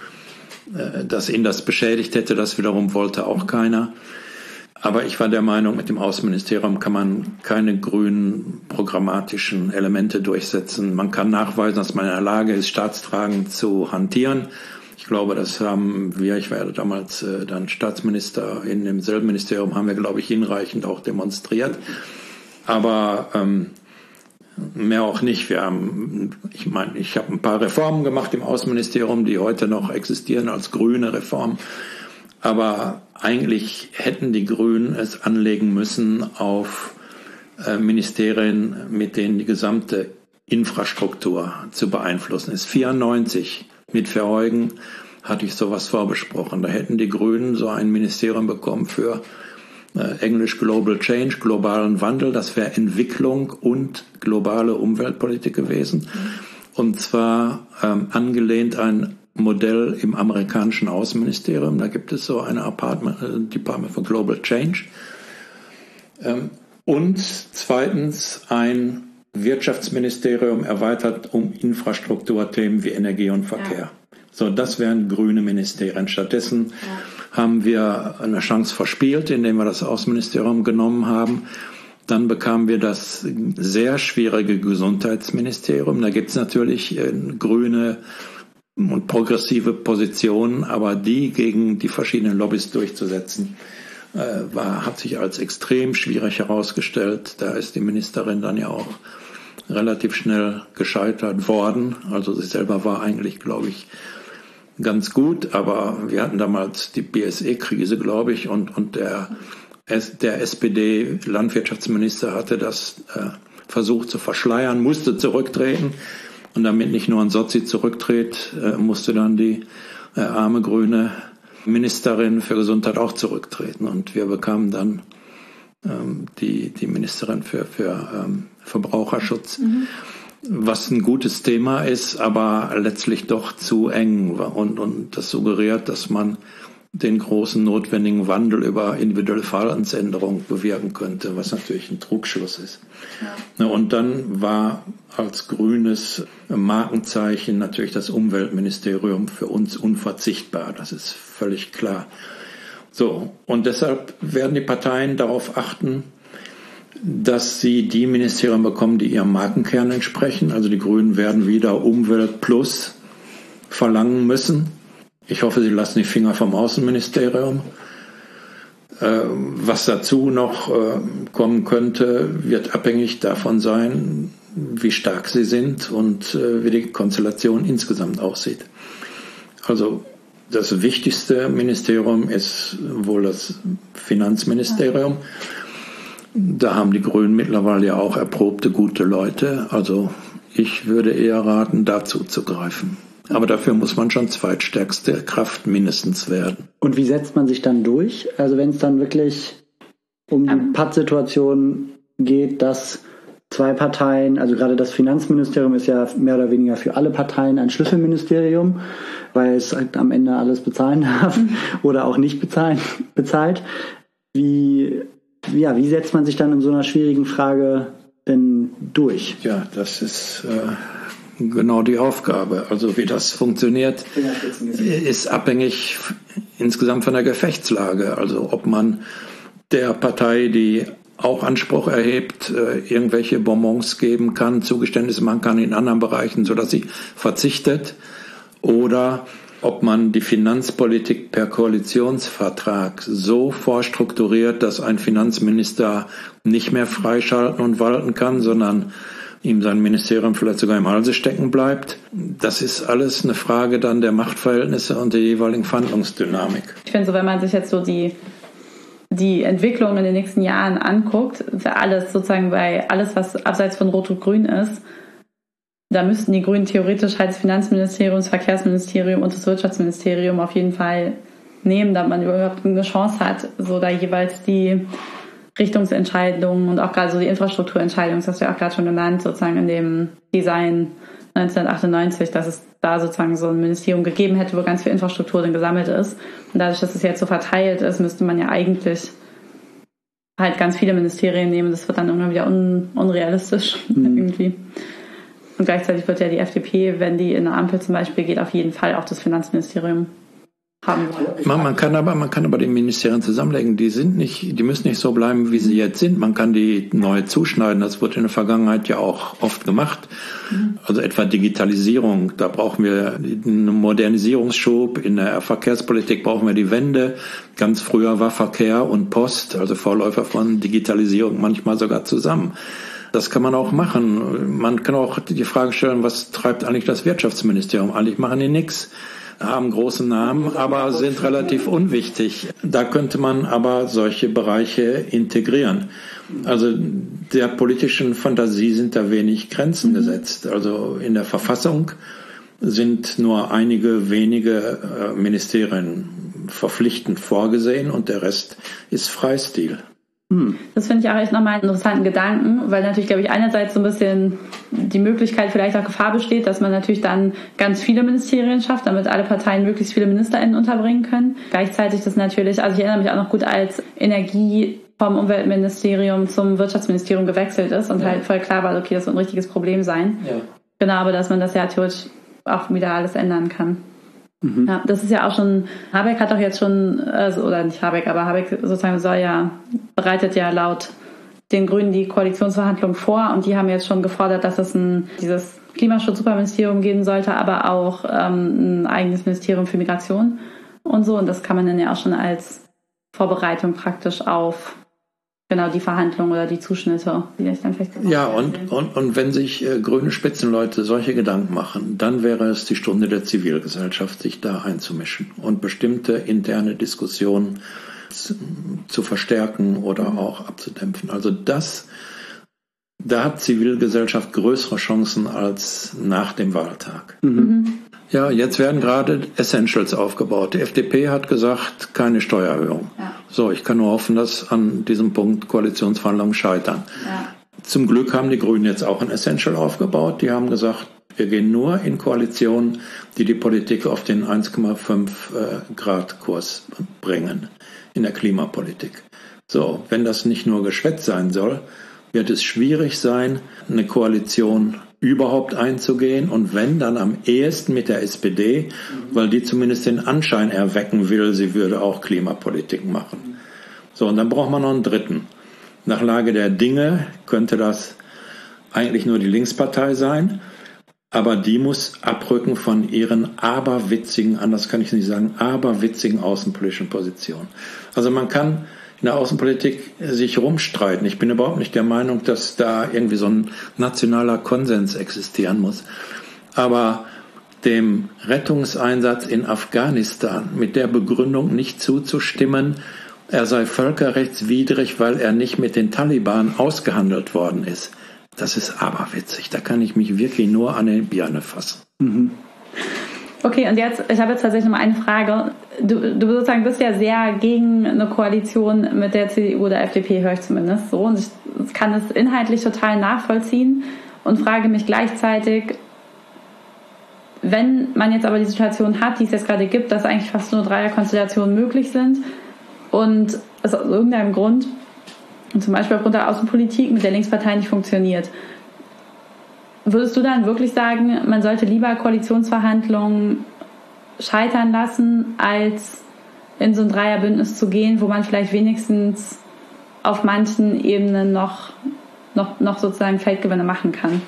äh, dass ihn das beschädigt hätte. Das wiederum wollte auch keiner. Aber ich war der Meinung, mit dem Außenministerium kann man keine grünen programmatischen Elemente durchsetzen. Man kann nachweisen, dass man in der Lage ist, Staatsfragen zu hantieren. Ich glaube, das haben wir, ich war ja damals äh, dann Staatsminister in demselben Ministerium, haben wir, glaube ich, hinreichend auch demonstriert. Aber ähm, mehr auch nicht. Wir haben, ich meine, ich habe ein paar Reformen gemacht im Außenministerium, die heute noch existieren als grüne Reformen. Aber eigentlich hätten die Grünen es anlegen müssen auf äh, Ministerien, mit denen die gesamte Infrastruktur zu beeinflussen ist. vierundneunzig mit Verheugen hatte ich sowas vorbesprochen. Da hätten die Grünen so ein Ministerium bekommen für äh, Englisch Global Change, globalen Wandel. Das wäre Entwicklung und globale Umweltpolitik gewesen. Und zwar ähm, angelehnt an Modell im amerikanischen Außenministerium. Da gibt es so eine Apartment, äh, Department for Global Change. Ähm, und zweitens ein Wirtschaftsministerium erweitert um Infrastrukturthemen wie Energie und Verkehr. Ja. So, das wären grüne Ministerien. Stattdessen ja. haben wir eine Chance verspielt, indem wir das Außenministerium genommen haben. Dann bekamen wir das sehr schwierige Gesundheitsministerium. Da gibt es natürlich äh, grüne und progressive Positionen, aber die gegen die verschiedenen Lobbys durchzusetzen, äh, war, hat sich als extrem schwierig herausgestellt. Da ist die Ministerin dann ja auch relativ schnell gescheitert worden. Also sie selber war eigentlich, glaube ich, ganz gut, aber wir hatten damals die B S E-Krise, glaube ich, und, und der, der S P D-Landwirtschaftsminister hatte das äh, versucht zu verschleiern, musste zurücktreten. Und damit nicht nur ein Sozi zurücktritt, äh, musste dann die äh, arme grüne Ministerin für Gesundheit auch zurücktreten. Und wir bekamen dann ähm, die, die Ministerin für, für ähm, Verbraucherschutz, mhm. was ein gutes Thema ist, aber letztlich doch zu eng. Und, und das suggeriert, dass man den großen notwendigen Wandel über individuelle Verhaltensänderung bewirken könnte, was natürlich ein Trugschluss ist. Ja. Und dann war als grünes Markenzeichen natürlich das Umweltministerium für uns unverzichtbar. Das ist völlig klar. So, und deshalb werden die Parteien darauf achten, dass sie die Ministerien bekommen, die ihrem Markenkern entsprechen. Also die Grünen werden wieder Umwelt Plus verlangen müssen. Ich hoffe, sie lassen die Finger vom Außenministerium. Äh, was dazu noch äh, kommen könnte, wird abhängig davon sein, wie stark sie sind und äh, wie die Konstellation insgesamt aussieht. Also das wichtigste Ministerium ist wohl das Finanzministerium. Da haben die Grünen mittlerweile ja auch erprobte gute Leute. Also ich würde eher raten, dazu zu greifen. Aber dafür muss man schon zweitstärkste Kraft mindestens werden. Und wie setzt man sich dann durch? Also wenn es dann wirklich um die Pattsituation geht, dass zwei Parteien, also gerade das Finanzministerium ist ja mehr oder weniger für alle Parteien ein Schlüsselministerium, weil es halt am Ende alles bezahlen darf oder auch nicht bezahlen, bezahlt. Wie, ja, wie setzt man sich dann in so einer schwierigen Frage denn durch? Ja, das ist äh genau die Aufgabe. Also wie das funktioniert, ist abhängig insgesamt von der Gefechtslage. Also ob man der Partei, die auch Anspruch erhebt, irgendwelche Bonbons geben kann, Zugeständnisse machen kann in anderen Bereichen, sodass sie verzichtet, oder ob man die Finanzpolitik per Koalitionsvertrag so vorstrukturiert, dass ein Finanzminister nicht mehr freischalten und walten kann, sondern ihm sein Ministerium vielleicht sogar im Halse stecken bleibt. Das ist alles eine Frage dann der Machtverhältnisse und der jeweiligen Verhandlungsdynamik. Ich finde so, wenn man sich jetzt so die die Entwicklung in den nächsten Jahren anguckt, für alles sozusagen bei alles, was abseits von Rot und Grün ist, da müssten die Grünen theoretisch halt das Finanzministerium, das Verkehrsministerium und das Wirtschaftsministerium auf jeden Fall nehmen, damit man überhaupt eine Chance hat, so da jeweils die Richtungsentscheidungen und auch gerade so die Infrastrukturentscheidungen, das hast du ja auch gerade schon genannt, sozusagen in dem Design neunzehnhundertachtundneunzig, dass es da sozusagen so ein Ministerium gegeben hätte, wo ganz viel Infrastruktur dann gesammelt ist. Und dadurch, dass es jetzt so verteilt ist, müsste man ja eigentlich halt ganz viele Ministerien nehmen. Das wird dann irgendwann wieder un- unrealistisch mhm. irgendwie. Und gleichzeitig wird ja die F D P, wenn die in eine Ampel zum Beispiel geht, auf jeden Fall auch das Finanzministerium haben wollen. Man, man kann aber, man kann aber die Ministerien zusammenlegen. Die sind nicht, die müssen nicht so bleiben, wie sie jetzt sind. Man kann die neu zuschneiden. Das wurde in der Vergangenheit ja auch oft gemacht. Mhm. Also etwa Digitalisierung. Da brauchen wir einen Modernisierungsschub. In der Verkehrspolitik brauchen wir die Wende. Ganz früher war Verkehr und Post, also Vorläufer von Digitalisierung, manchmal sogar zusammen. Das kann man auch machen. Man kann auch die Frage stellen, was treibt eigentlich das Wirtschaftsministerium? Eigentlich machen die nichts. Haben großen Namen, aber sind relativ unwichtig. Da könnte man aber solche Bereiche integrieren. Also der politischen Fantasie sind da wenig Grenzen gesetzt. Also in der Verfassung sind nur einige wenige Ministerien verpflichtend vorgesehen und der Rest ist Freistil. Das finde ich auch echt nochmal einen interessanten Gedanken, weil natürlich, glaube ich, einerseits so ein bisschen die Möglichkeit, vielleicht auch Gefahr besteht, dass man natürlich dann ganz viele Ministerien schafft, damit alle Parteien möglichst viele MinisterInnen unterbringen können. Gleichzeitig das natürlich, also ich erinnere mich auch noch gut, als Energie vom Umweltministerium zum Wirtschaftsministerium gewechselt ist und ja. halt voll klar war, okay, das wird ein richtiges Problem sein. Ja. Genau, aber dass man das ja theoretisch auch wieder alles ändern kann. Mhm. Ja, das ist ja auch schon, Habeck hat doch jetzt schon, also, oder nicht Habeck, aber Habeck sozusagen soll ja, bereitet ja laut den Grünen die Koalitionsverhandlungen vor und die haben jetzt schon gefordert, dass es ein, dieses Klimaschutz-Superministerium geben sollte, aber auch ähm, ein eigenes Ministerium für Migration und so und das kann man dann ja auch schon als Vorbereitung praktisch auf genau die Verhandlungen oder die Zuschnitte, die ich dann vielleicht ja, und, und, und wenn sich äh, grüne Spitzenleute solche Gedanken machen, dann wäre es die Stunde der Zivilgesellschaft, sich da einzumischen und bestimmte interne Diskussionen zu, zu verstärken oder auch abzudämpfen. Also das, da hat Zivilgesellschaft größere Chancen als nach dem Wahltag. Mhm. Ja, jetzt werden gerade Essentials aufgebaut. Die F D P hat gesagt, keine Steuererhöhung. Ja. So, ich kann nur hoffen, dass an diesem Punkt Koalitionsverhandlungen scheitern. Ja. Zum Glück haben die Grünen jetzt auch ein Essential aufgebaut. Die haben gesagt, wir gehen nur in Koalitionen, die die Politik auf den eins Komma fünf Grad Kurs bringen in der Klimapolitik. So, wenn das nicht nur Geschwätz sein soll, wird es schwierig sein, eine Koalition überhaupt einzugehen und wenn, dann am ehesten mit der S P D, weil die zumindest den Anschein erwecken will, sie würde auch Klimapolitik machen. So, und dann braucht man noch einen dritten. Nach Lage der Dinge könnte das eigentlich nur die Linkspartei sein, aber die muss abrücken von ihren aberwitzigen, anders kann ich nicht sagen, aberwitzigen außenpolitischen Positionen. Also man kann in der Außenpolitik sich rumstreiten. Ich bin überhaupt nicht der Meinung, dass da irgendwie so ein nationaler Konsens existieren muss. Aber dem Rettungseinsatz in Afghanistan mit der Begründung nicht zuzustimmen, er sei völkerrechtswidrig, weil er nicht mit den Taliban ausgehandelt worden ist, das ist aberwitzig. Da kann ich mich wirklich nur an die Birne fassen. Mhm. Okay, und jetzt, ich habe jetzt tatsächlich noch eine Frage. Du, du sozusagen bist ja sehr gegen eine Koalition mit der C D U oder F D P, höre ich zumindest so. Und ich kann das inhaltlich total nachvollziehen und frage mich gleichzeitig, wenn man jetzt aber die Situation hat, die es jetzt gerade gibt, dass eigentlich fast nur Dreierkonstellationen möglich sind und es aus irgendeinem Grund, zum Beispiel aufgrund der Außenpolitik, mit der Linkspartei nicht funktioniert, würdest du dann wirklich sagen, man sollte lieber Koalitionsverhandlungen scheitern lassen, als in so ein Dreierbündnis zu gehen, wo man vielleicht wenigstens auf manchen Ebenen noch, noch, noch sozusagen Feldgewinne machen kann?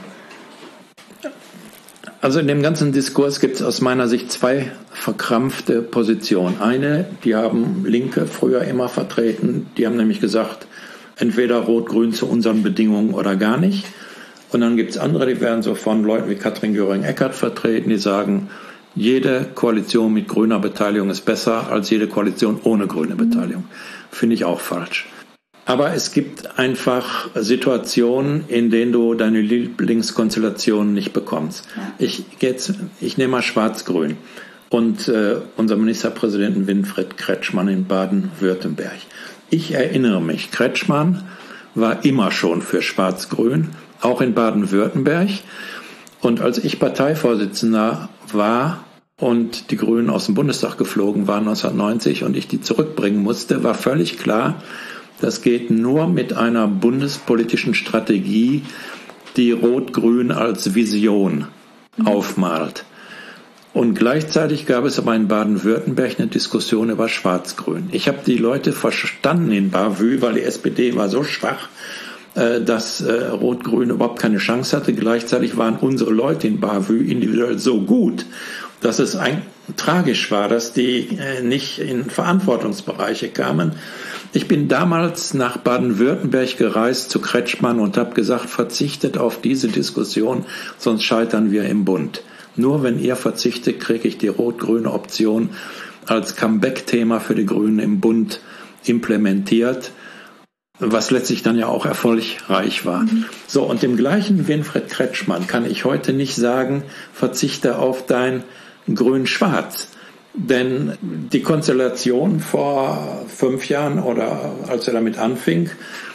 Also in dem ganzen Diskurs gibt es aus meiner Sicht zwei verkrampfte Positionen. Eine, die haben Linke früher immer vertreten, die haben nämlich gesagt, entweder Rot-Grün zu unseren Bedingungen oder gar nicht. Und dann gibt es andere, die werden so von Leuten wie Katrin Göring-Eckardt vertreten, die sagen, jede Koalition mit grüner Beteiligung ist besser als jede Koalition ohne grüne Beteiligung. finde ich auch falsch. Aber es gibt einfach Situationen, in denen du deine Lieblingskonstellation nicht bekommst. Ja. Ich, jetzt, ich nehme mal Schwarz-Grün und äh, unser Ministerpräsidenten Winfried Kretschmann in Baden-Württemberg. Ich erinnere mich, Kretschmann war immer schon für Schwarz-Grün, auch in Baden-Württemberg. Und als ich Parteivorsitzender war und die Grünen aus dem Bundestag geflogen waren neunzehnhundertneunzig und ich die zurückbringen musste, war völlig klar, das geht nur mit einer bundespolitischen Strategie, die Rot-Grün als Vision aufmalt. Und gleichzeitig gab es aber in Baden-Württemberg eine Diskussion über Schwarz-Grün. Ich habe die Leute verstanden in Bavü, weil die S P D war so schwach, dass Rot-Grün überhaupt keine Chance hatte. Gleichzeitig waren unsere Leute in Bavü individuell so gut, dass es ein, tragisch war, dass die nicht in Verantwortungsbereiche kamen. Ich bin damals nach Baden-Württemberg gereist zu Kretschmann und habe gesagt, verzichtet auf diese Diskussion, sonst scheitern wir im Bund. Nur wenn ihr verzichtet, kriege ich die rot-grüne Option als Comeback-Thema für die Grünen im Bund implementiert, was letztlich dann ja auch erfolgreich war. Mhm. So, und dem gleichen Winfried Kretschmann kann ich heute nicht sagen, verzichte auf dein Grün-Schwarz. Denn die Konstellation vor fünf Jahren oder als er damit anfing,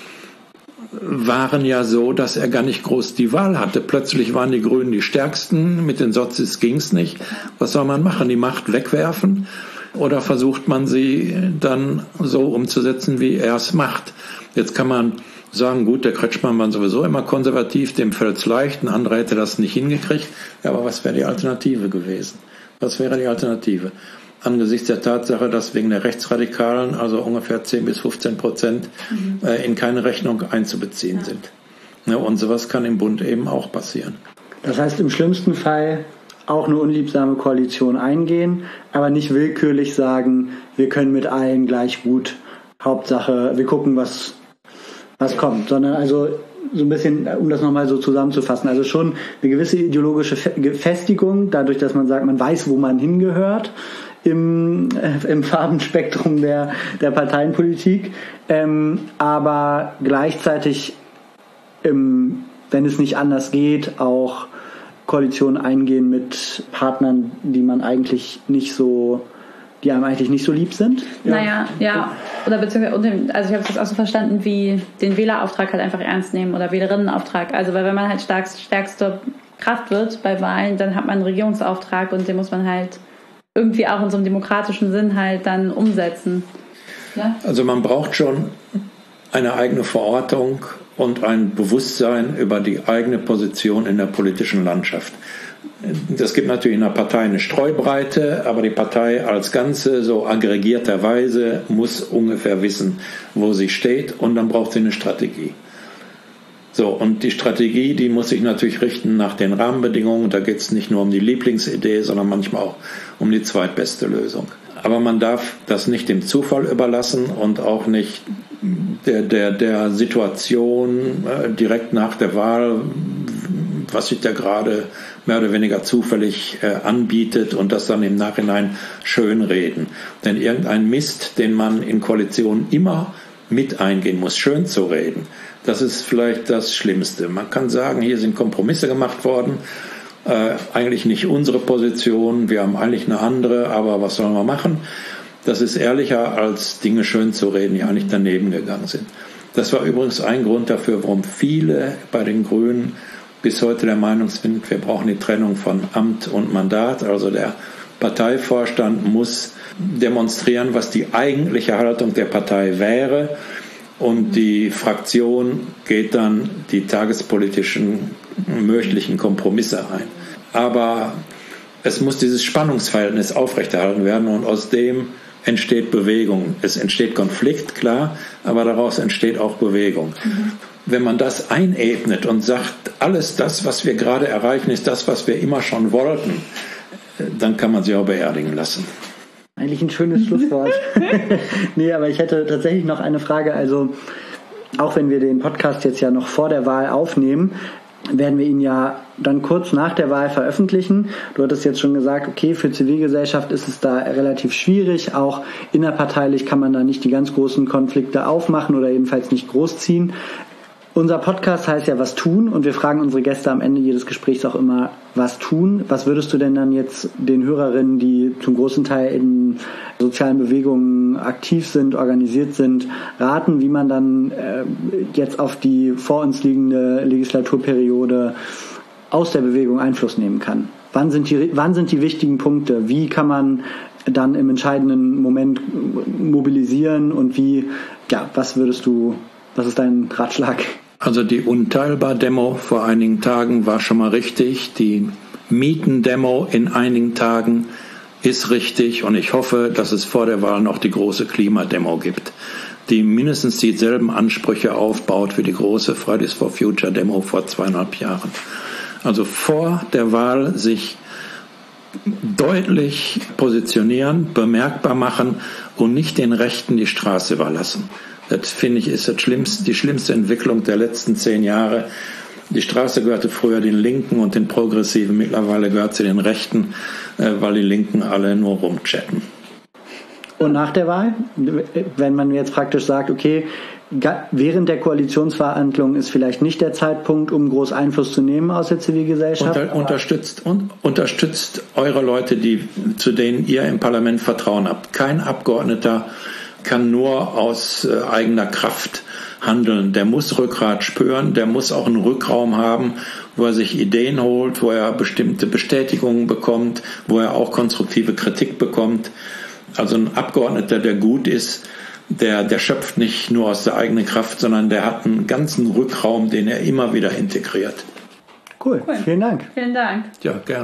waren ja so, dass er gar nicht groß die Wahl hatte. Plötzlich waren die Grünen die Stärksten, mit den Sozis ging's nicht. Was soll man machen? Die Macht wegwerfen? Oder versucht man sie dann so umzusetzen, wie er es macht? Jetzt kann man sagen, gut, der Kretschmann war sowieso immer konservativ, dem fällt's leicht, ein anderer hätte das nicht hingekriegt. Ja, aber was wäre die Alternative gewesen? Was wäre die Alternative? Angesichts der Tatsache, dass wegen der Rechtsradikalen, also ungefähr zehn bis fünfzehn Prozent, mhm. äh, in keine Rechnung einzubeziehen ja. sind. Ja, und sowas kann im Bund eben auch passieren. Das heißt, im schlimmsten Fall auch eine unliebsame Koalition eingehen, aber nicht willkürlich sagen, wir können mit allen gleich gut, Hauptsache, wir gucken, was, was kommt, sondern also so ein bisschen, um das nochmal so zusammenzufassen, also schon eine gewisse ideologische Festigung, dadurch, dass man sagt, man weiß, wo man hingehört im, äh, im Farbenspektrum der, der Parteienpolitik, ähm, aber gleichzeitig, ähm, wenn es nicht anders geht, auch Koalitionen eingehen mit Partnern, die man eigentlich nicht so, die einem eigentlich nicht so lieb sind. Ja. Naja, ja. Oder beziehungsweise, also ich habe es jetzt auch so verstanden, wie den Wählerauftrag halt einfach ernst nehmen oder Wählerinnenauftrag. Also weil wenn man halt stark, stärkste Kraft wird bei Wahlen, dann hat man einen Regierungsauftrag und den muss man halt irgendwie auch in so einem demokratischen Sinn halt dann umsetzen. Ja? Also man braucht schon eine eigene Verortung und ein Bewusstsein über die eigene Position in der politischen Landschaft. Das gibt natürlich in der Partei eine Streubreite, aber die Partei als Ganze, so aggregierterweise, muss ungefähr wissen, wo sie steht, und dann braucht sie eine Strategie. So, und die Strategie, die muss sich natürlich richten nach den Rahmenbedingungen. Da geht es nicht nur um die Lieblingsidee, sondern manchmal auch um die zweitbeste Lösung. Aber man darf das nicht dem Zufall überlassen und auch nicht der, der, der Situation äh, direkt nach der Wahl, was sich da gerade mehr oder weniger zufällig äh, anbietet, und das dann im Nachhinein schönreden. Denn irgendein Mist, den man in Koalitionen immer mit eingehen muss, schön zu reden, das ist vielleicht das Schlimmste. Man kann sagen, hier sind Kompromisse gemacht worden, äh, eigentlich nicht unsere Position, wir haben eigentlich eine andere, aber was sollen wir machen? Das ist ehrlicher, als Dinge schön zu reden, die eigentlich daneben gegangen sind. Das war übrigens ein Grund dafür, warum viele bei den Grünen bis heute der Meinung sind, wir brauchen die Trennung von Amt und Mandat. Also der Parteivorstand muss demonstrieren, was die eigentliche Haltung der Partei wäre, und die Fraktion geht dann die tagespolitischen möglichen Kompromisse ein. Aber es muss dieses Spannungsverhältnis aufrechterhalten werden, und aus dem entsteht Bewegung. Es entsteht Konflikt, klar, aber daraus entsteht auch Bewegung. Mhm. Wenn man das einebnet und sagt, alles das, was wir gerade erreichen, ist das, was wir immer schon wollten, dann kann man sie auch beerdigen lassen. Eigentlich ein schönes Schlusswort. Nee, aber ich hätte tatsächlich noch eine Frage. Also, auch wenn wir den Podcast jetzt ja noch vor der Wahl aufnehmen, werden wir ihn ja dann kurz nach der Wahl veröffentlichen. Du hattest jetzt schon gesagt, okay, für Zivilgesellschaft ist es da relativ schwierig. Auch innerparteilich kann man da nicht die ganz großen Konflikte aufmachen oder jedenfalls nicht großziehen. Unser Podcast heißt ja "Was tun" und wir fragen unsere Gäste am Ende jedes Gesprächs auch immer, was tun. Was würdest du denn dann jetzt den Hörerinnen, die zum großen Teil in sozialen Bewegungen aktiv sind, organisiert sind, raten, wie man dann äh, jetzt auf die vor uns liegende Legislaturperiode aus der Bewegung Einfluss nehmen kann? Wann sind die, wann sind die wichtigen Punkte? Wie kann man dann im entscheidenden Moment mobilisieren und wie, ja, was würdest du, was ist dein Ratschlag? Also die Unteilbar-Demo vor einigen Tagen war schon mal richtig. Die Mieten-Demo in einigen Tagen ist richtig. Und ich hoffe, dass es vor der Wahl noch die große Klimademo gibt, die mindestens dieselben Ansprüche aufbaut wie die große Fridays for Future-Demo vor zweieinhalb Jahren. Also vor der Wahl sich deutlich positionieren, bemerkbar machen und nicht den Rechten die Straße überlassen. Das, finde ich, ist das schlimmste, die schlimmste Entwicklung der letzten zehn Jahre. Die Straße gehörte früher den Linken und den Progressiven, mittlerweile gehört sie den Rechten, weil die Linken alle nur rumchatten. Und nach der Wahl, wenn man jetzt praktisch sagt, okay, während der Koalitionsverhandlungen ist vielleicht nicht der Zeitpunkt, um groß Einfluss zu nehmen aus der Zivilgesellschaft. Unter, unterstützt, und, unterstützt eure Leute, die, zu denen ihr im Parlament Vertrauen habt. Kein Abgeordneter kann nur aus äh, eigener Kraft handeln. Der muss Rückgrat spüren, der muss auch einen Rückraum haben, wo er sich Ideen holt, wo er bestimmte Bestätigungen bekommt, wo er auch konstruktive Kritik bekommt. Also ein Abgeordneter, der gut ist, der, der schöpft nicht nur aus der eigenen Kraft, sondern der hat einen ganzen Rückraum, den er immer wieder integriert. Cool, cool. Vielen Dank. Vielen Dank. Ja, gern.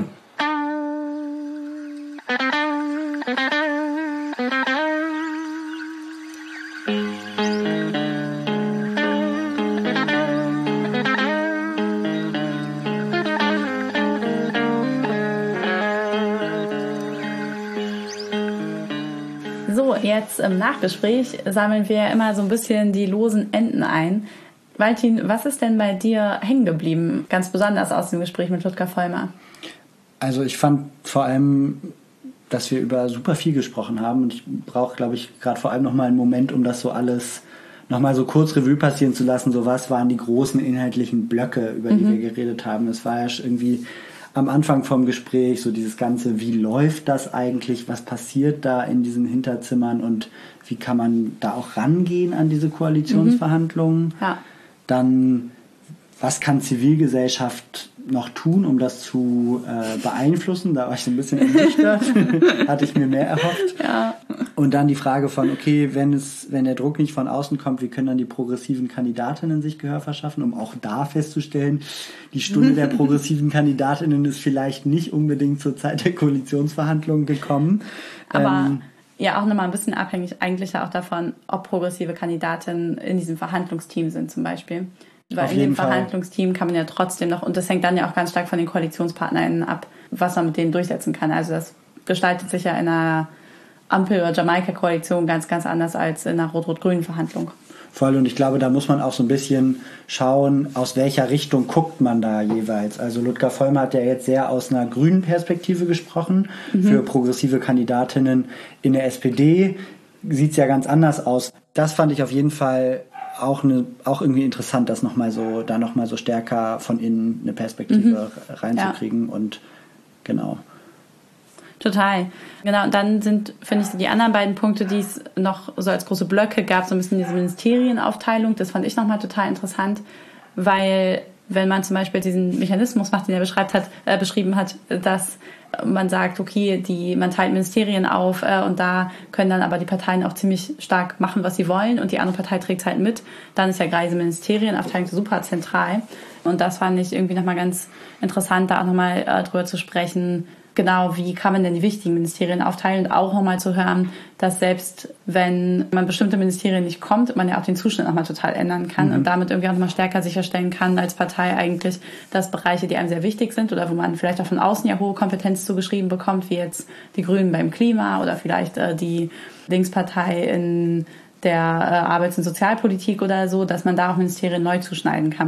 Jetzt im Nachgespräch sammeln wir immer so ein bisschen die losen Enden ein. Valentin, was ist denn bei dir hängen geblieben, ganz besonders aus dem Gespräch mit Ludger Vollmer? Also ich fand vor allem, dass wir über super viel gesprochen haben und ich brauche, glaube ich, gerade vor allem nochmal einen Moment, um das so alles nochmal so kurz Revue passieren zu lassen. So, was waren die großen inhaltlichen Blöcke, über die mhm. wir geredet haben? Es war ja irgendwie am Anfang vom Gespräch so dieses Ganze, wie läuft das eigentlich, was passiert da in diesen Hinterzimmern und wie kann man da auch rangehen an diese Koalitionsverhandlungen. Mhm. Ja. Dann, was kann Zivilgesellschaft noch tun, um das zu äh, beeinflussen? Da war ich so ein bisschen ernüchtert, hatte ich mir mehr erhofft. Ja. Und dann die Frage von, okay, wenn es, wenn der Druck nicht von außen kommt, wie können dann die progressiven Kandidatinnen sich Gehör verschaffen, um auch da festzustellen, die Stunde der progressiven Kandidatinnen ist vielleicht nicht unbedingt zur Zeit der Koalitionsverhandlungen gekommen. Aber ähm, ja, auch nochmal ein bisschen abhängig eigentlich auch davon, ob progressive Kandidatinnen in diesem Verhandlungsteam sind zum Beispiel. Weil in dem Verhandlungsteam kann man ja trotzdem noch, und das hängt dann ja auch ganz stark von den KoalitionspartnerInnen ab, was man mit denen durchsetzen kann. Also das gestaltet sich ja in einer Ampel- oder Jamaika-Koalition ganz, ganz anders als in einer rot-rot-grünen Verhandlung. Voll, und ich glaube, da muss man auch so ein bisschen schauen, aus welcher Richtung guckt man da jeweils. Also Ludger Vollmer hat ja jetzt sehr aus einer grünen Perspektive gesprochen. Mhm. Für progressive Kandidatinnen in der S P D sieht es ja ganz anders aus. Das fand ich auf jeden Fall auch eine, auch irgendwie interessant, das noch mal so, da noch mal so stärker von innen eine Perspektive mhm. reinzukriegen. Ja. Und genau. Total. Genau. Und dann sind, finde ich, die anderen beiden Punkte, die es noch so als große Blöcke gab, so ein bisschen diese Ministerienaufteilung. Das fand ich nochmal total interessant, weil wenn man zum Beispiel diesen Mechanismus macht, den er beschreibt hat, äh, beschrieben hat, dass man sagt, okay, die, man teilt Ministerien auf äh, und da können dann aber die Parteien auch ziemlich stark machen, was sie wollen und die andere Partei trägt es halt mit. Dann ist ja gerade diese Ministerienaufteilung super zentral. Und das fand ich irgendwie nochmal ganz interessant, da auch nochmal äh, drüber zu sprechen, genau, wie kann man denn die wichtigen Ministerien aufteilen und auch nochmal zu hören, dass selbst wenn man bestimmte Ministerien nicht kommt, man ja auch den Zuschnitt nochmal total ändern kann mhm. und damit irgendwie auch nochmal stärker sicherstellen kann als Partei eigentlich, dass Bereiche, die einem sehr wichtig sind oder wo man vielleicht auch von außen ja hohe Kompetenz zugeschrieben bekommt, wie jetzt die Grünen beim Klima oder vielleicht äh, die Linkspartei in der äh, Arbeits- und Sozialpolitik oder so, dass man da auch Ministerien neu zuschneiden kann.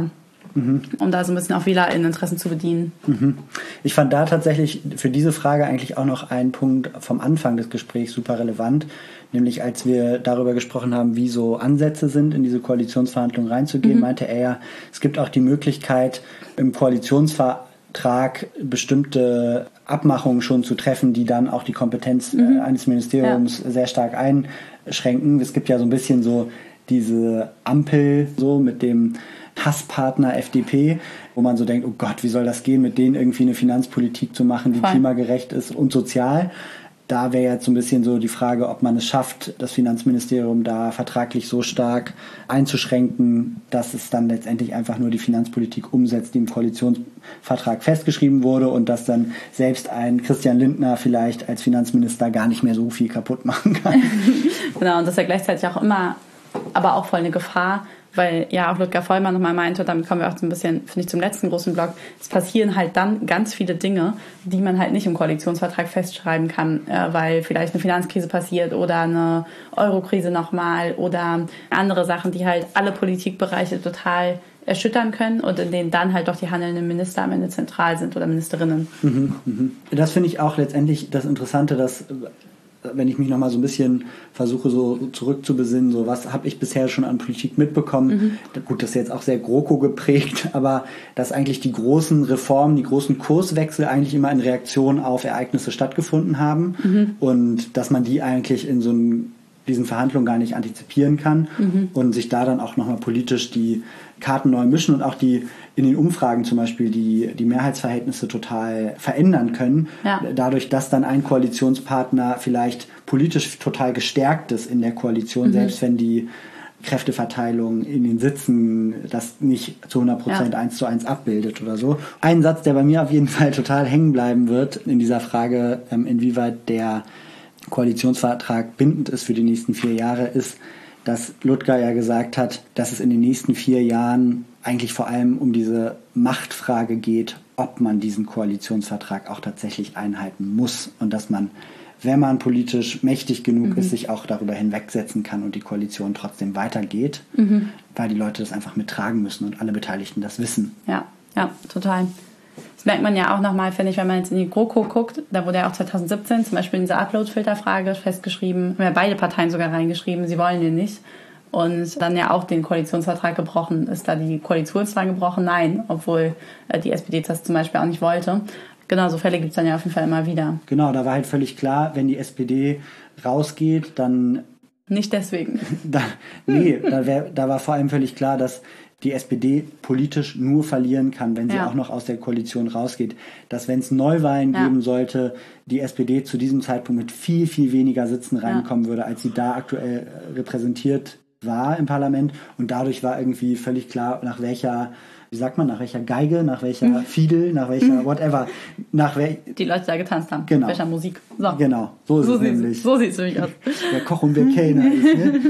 mhm. um da so ein bisschen auch WählerInneninteressen zu bedienen. Mhm. Ich fand da tatsächlich für diese Frage eigentlich auch noch einen Punkt vom Anfang des Gesprächs super relevant, nämlich als wir darüber gesprochen haben, wie so Ansätze sind, in diese Koalitionsverhandlungen reinzugehen, mhm. meinte er ja, es gibt auch die Möglichkeit, im Koalitionsvertrag bestimmte Abmachungen schon zu treffen, die dann auch die Kompetenz mhm. äh, eines Ministeriums ja. sehr stark einschränken. Es gibt ja so ein bisschen so diese Ampel so mit dem Hasspartner F D P, wo man so denkt, oh Gott, wie soll das gehen, mit denen irgendwie eine Finanzpolitik zu machen, die Voll. klimagerecht ist und sozial. Da wäre jetzt so ein bisschen so die Frage, ob man es schafft, das Finanzministerium da vertraglich so stark einzuschränken, dass es dann letztendlich einfach nur die Finanzpolitik umsetzt, die im Koalitionsvertrag festgeschrieben wurde und dass dann selbst ein Christian Lindner vielleicht als Finanzminister gar nicht mehr so viel kaputt machen kann. Genau, und das ist ja gleichzeitig auch immer, aber auch voll eine Gefahr, weil ja auch Ludger Vollmann nochmal meinte, damit kommen wir auch so ein bisschen, finde ich, zum letzten großen Block, es passieren halt dann ganz viele Dinge, die man halt nicht im Koalitionsvertrag festschreiben kann, äh, weil vielleicht eine Finanzkrise passiert oder eine Eurokrise nochmal oder andere Sachen, die halt alle Politikbereiche total erschüttern können und in denen dann halt doch die handelnden Minister am Ende zentral sind oder Ministerinnen. Mhm, mhm. Das finde ich auch letztendlich das Interessante, dass wenn ich mich nochmal so ein bisschen versuche, so zurückzubesinnen, so was habe ich bisher schon an Politik mitbekommen. Mhm. Gut, das ist jetzt auch sehr GroKo geprägt, aber dass eigentlich die großen Reformen, die großen Kurswechsel eigentlich immer in Reaktion auf Ereignisse stattgefunden haben mhm. und dass man die eigentlich in so einen, diesen Verhandlungen gar nicht antizipieren kann mhm. und sich da dann auch nochmal politisch die Karten neu mischen und auch die in den Umfragen zum Beispiel die, die Mehrheitsverhältnisse total verändern können, ja. dadurch, dass dann ein Koalitionspartner vielleicht politisch total gestärkt ist in der Koalition, mhm. selbst wenn die Kräfteverteilung in den Sitzen das nicht zu hundert Prozent ja. eins zu eins abbildet oder so. Ein Satz, der bei mir auf jeden Fall total hängen bleiben wird in dieser Frage, ähm, inwieweit der Koalitionsvertrag bindend ist für die nächsten vier Jahre, ist, dass Ludger ja gesagt hat, dass es in den nächsten vier Jahren eigentlich vor allem um diese Machtfrage geht, ob man diesen Koalitionsvertrag auch tatsächlich einhalten muss und dass man, wenn man politisch mächtig genug mhm. ist, sich auch darüber hinwegsetzen kann und die Koalition trotzdem weitergeht, mhm. weil die Leute das einfach mittragen müssen und alle Beteiligten das wissen. Ja, ja, total. Das merkt man ja auch nochmal, finde ich, wenn man jetzt in die GroKo guckt, da wurde ja auch zwanzig siebzehn zum Beispiel in dieser Upload-Filterfrage festgeschrieben, haben ja beide Parteien sogar reingeschrieben, sie wollen den nicht. Und dann ja auch den Koalitionsvertrag gebrochen. Ist da die Koalition dran gebrochen? Nein, obwohl äh, die S P D das zum Beispiel auch nicht wollte. Genau, so Fälle gibt es dann ja auf jeden Fall immer wieder. Genau, da war halt völlig klar, wenn die S P D rausgeht, dann... Nicht deswegen. Da, nee, da, wär, da war vor allem völlig klar, dass die S P D politisch nur verlieren kann, wenn sie ja. auch noch aus der Koalition rausgeht. Dass, wenn es Neuwahlen ja. geben sollte, die S P D zu diesem Zeitpunkt mit viel, viel weniger Sitzen reinkommen ja. würde, als sie da aktuell repräsentiert war im Parlament. Und dadurch war irgendwie völlig klar, nach welcher, wie sagt man, nach welcher Geige, nach welcher mhm. Fiedel, nach welcher whatever, nach wel die Leute da getanzt haben, genau. welcher Musik. So. Genau, so ist so es nämlich. So sieht es nämlich aus. Wer Koch und wer Kellner ist, ne?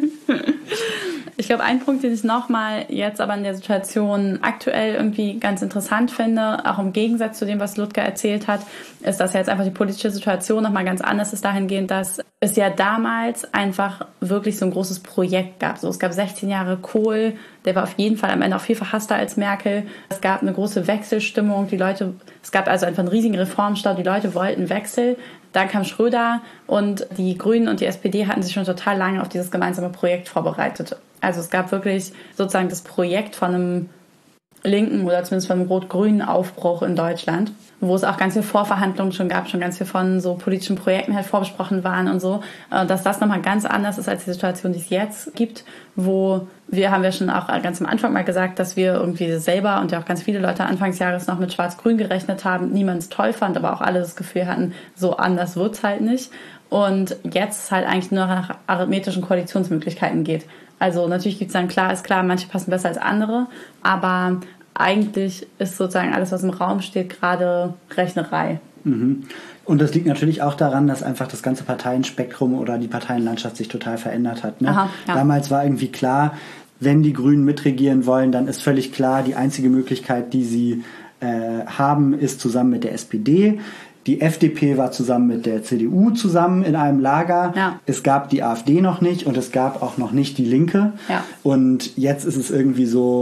Ich glaube, ein Punkt, den ich nochmal jetzt aber in der Situation aktuell irgendwie ganz interessant finde, auch im Gegensatz zu dem, was Ludger erzählt hat, ist, dass jetzt einfach die politische Situation nochmal ganz anders ist dahingehend, dass es ja damals einfach wirklich so ein großes Projekt gab. So, es gab sechzehn Jahre Kohl, der war auf jeden Fall am Ende auch viel verhasster als Merkel. Es gab eine große Wechselstimmung, die Leute, es gab also einfach einen riesigen Reformstau, die Leute wollten Wechsel. Dann kam Schröder und die Grünen und die S P D hatten sich schon total lange auf dieses gemeinsame Projekt vorbereitet. Also es gab wirklich sozusagen das Projekt von einem linken oder zumindest von einem rot-grünen Aufbruch in Deutschland, wo es auch ganz viele Vorverhandlungen schon gab, schon ganz viel von so politischen Projekten halt vorbesprochen waren und so, dass das nochmal ganz anders ist als die Situation, die es jetzt gibt, wo wir, haben wir schon auch ganz am Anfang mal gesagt, dass wir irgendwie selber und ja auch ganz viele Leute Anfangsjahres noch mit Schwarz-Grün gerechnet haben, niemand es toll fand, aber auch alle das Gefühl hatten, so anders wird's halt nicht. Und jetzt halt eigentlich nur nach arithmetischen Koalitionsmöglichkeiten geht. Also natürlich gibt's dann, klar ist klar, manche passen besser als andere, aber eigentlich ist sozusagen alles, was im Raum steht, gerade Rechnerei. Mhm. Und das liegt natürlich auch daran, dass einfach das ganze Parteienspektrum oder die Parteienlandschaft sich total verändert hat. Ne? Aha, ja. Damals war irgendwie klar, wenn die Grünen mitregieren wollen, dann ist völlig klar, die einzige Möglichkeit, die sie äh, haben, ist zusammen mit der S P D. Die F D P war zusammen mit der C D U zusammen in einem Lager. Ja. Es gab die AfD noch nicht und es gab auch noch nicht die Linke. Ja. Und jetzt ist es irgendwie so,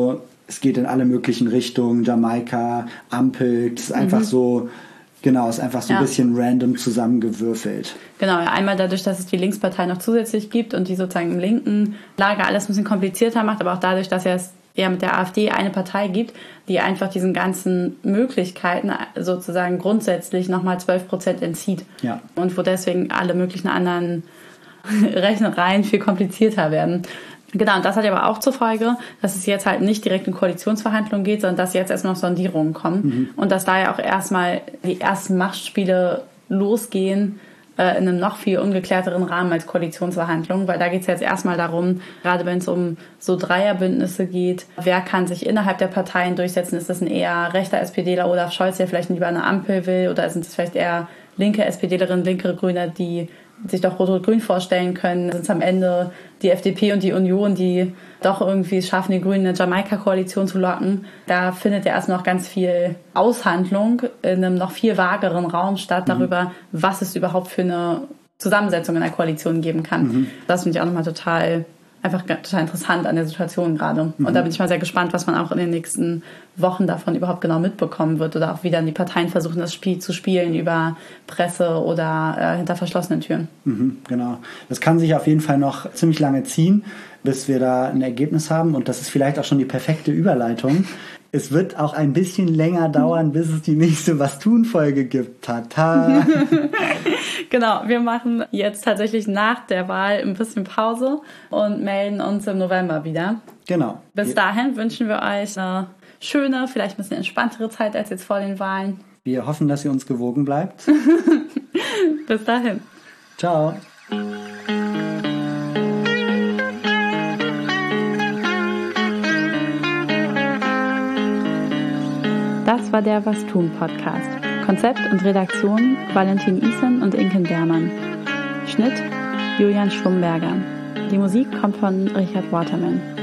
es geht in alle möglichen Richtungen, Jamaika, Ampel, es ist einfach mhm. so, genau, es ist einfach so ja. ein bisschen random zusammengewürfelt. Genau, einmal dadurch, dass es die Linkspartei noch zusätzlich gibt und die sozusagen im linken Lager alles ein bisschen komplizierter macht, aber auch dadurch, dass es ja mit der AfD eine Partei gibt, die einfach diesen ganzen Möglichkeiten sozusagen grundsätzlich nochmal zwölf Prozent entzieht. Ja. Und wo deswegen alle möglichen anderen Rechnereien viel komplizierter werden. Genau, und das hat aber auch zur Folge, dass es jetzt halt nicht direkt in Koalitionsverhandlungen geht, sondern dass jetzt erstmal noch Sondierungen kommen. Mhm. Und dass da ja auch erstmal die ersten Machtspiele losgehen, äh, in einem noch viel ungeklärteren Rahmen als Koalitionsverhandlungen, weil da geht es jetzt erstmal darum, gerade wenn es um so Dreierbündnisse geht, wer kann sich innerhalb der Parteien durchsetzen? Ist das ein eher rechter SPDler Olaf Scholz, der vielleicht lieber eine Ampel will, oder sind es vielleicht eher linke SPDlerinnen, linkere Grüne, die sich doch Rot-Rot-Grün vorstellen können? Sind es am Ende die F D P und die Union, die doch irgendwie es schaffen, die Grünen eine Jamaika-Koalition zu locken? Da findet ja erst noch ganz viel Aushandlung in einem noch viel vageren Raum statt darüber, mhm. was es überhaupt für eine Zusammensetzung in der Koalition geben kann. Mhm. Das finde ich auch nochmal total einfach total interessant an der Situation gerade. Mhm. Und da bin ich mal sehr gespannt, was man auch in den nächsten Wochen davon überhaupt genau mitbekommen wird oder auch wie dann die Parteien versuchen, das Spiel zu spielen über Presse oder äh, hinter verschlossenen Türen. Mhm, genau. Das kann sich auf jeden Fall noch ziemlich lange ziehen, bis wir da ein Ergebnis haben. Und das ist vielleicht auch schon die perfekte Überleitung. Es wird auch ein bisschen länger dauern, bis es die nächste Was-tun-Folge gibt. Tata! Genau, wir machen jetzt tatsächlich nach der Wahl ein bisschen Pause und melden uns im November wieder. Genau. Bis dahin wünschen wir euch eine schöne, vielleicht ein bisschen entspanntere Zeit als jetzt vor den Wahlen. Wir hoffen, dass ihr uns gewogen bleibt. Bis dahin. Ciao. Das war der Was tun Podcast. Konzept und Redaktion Valentin Isen und Inken Bermann. Schnitt Julian Schwumberger. Die Musik kommt von Richard Waterman.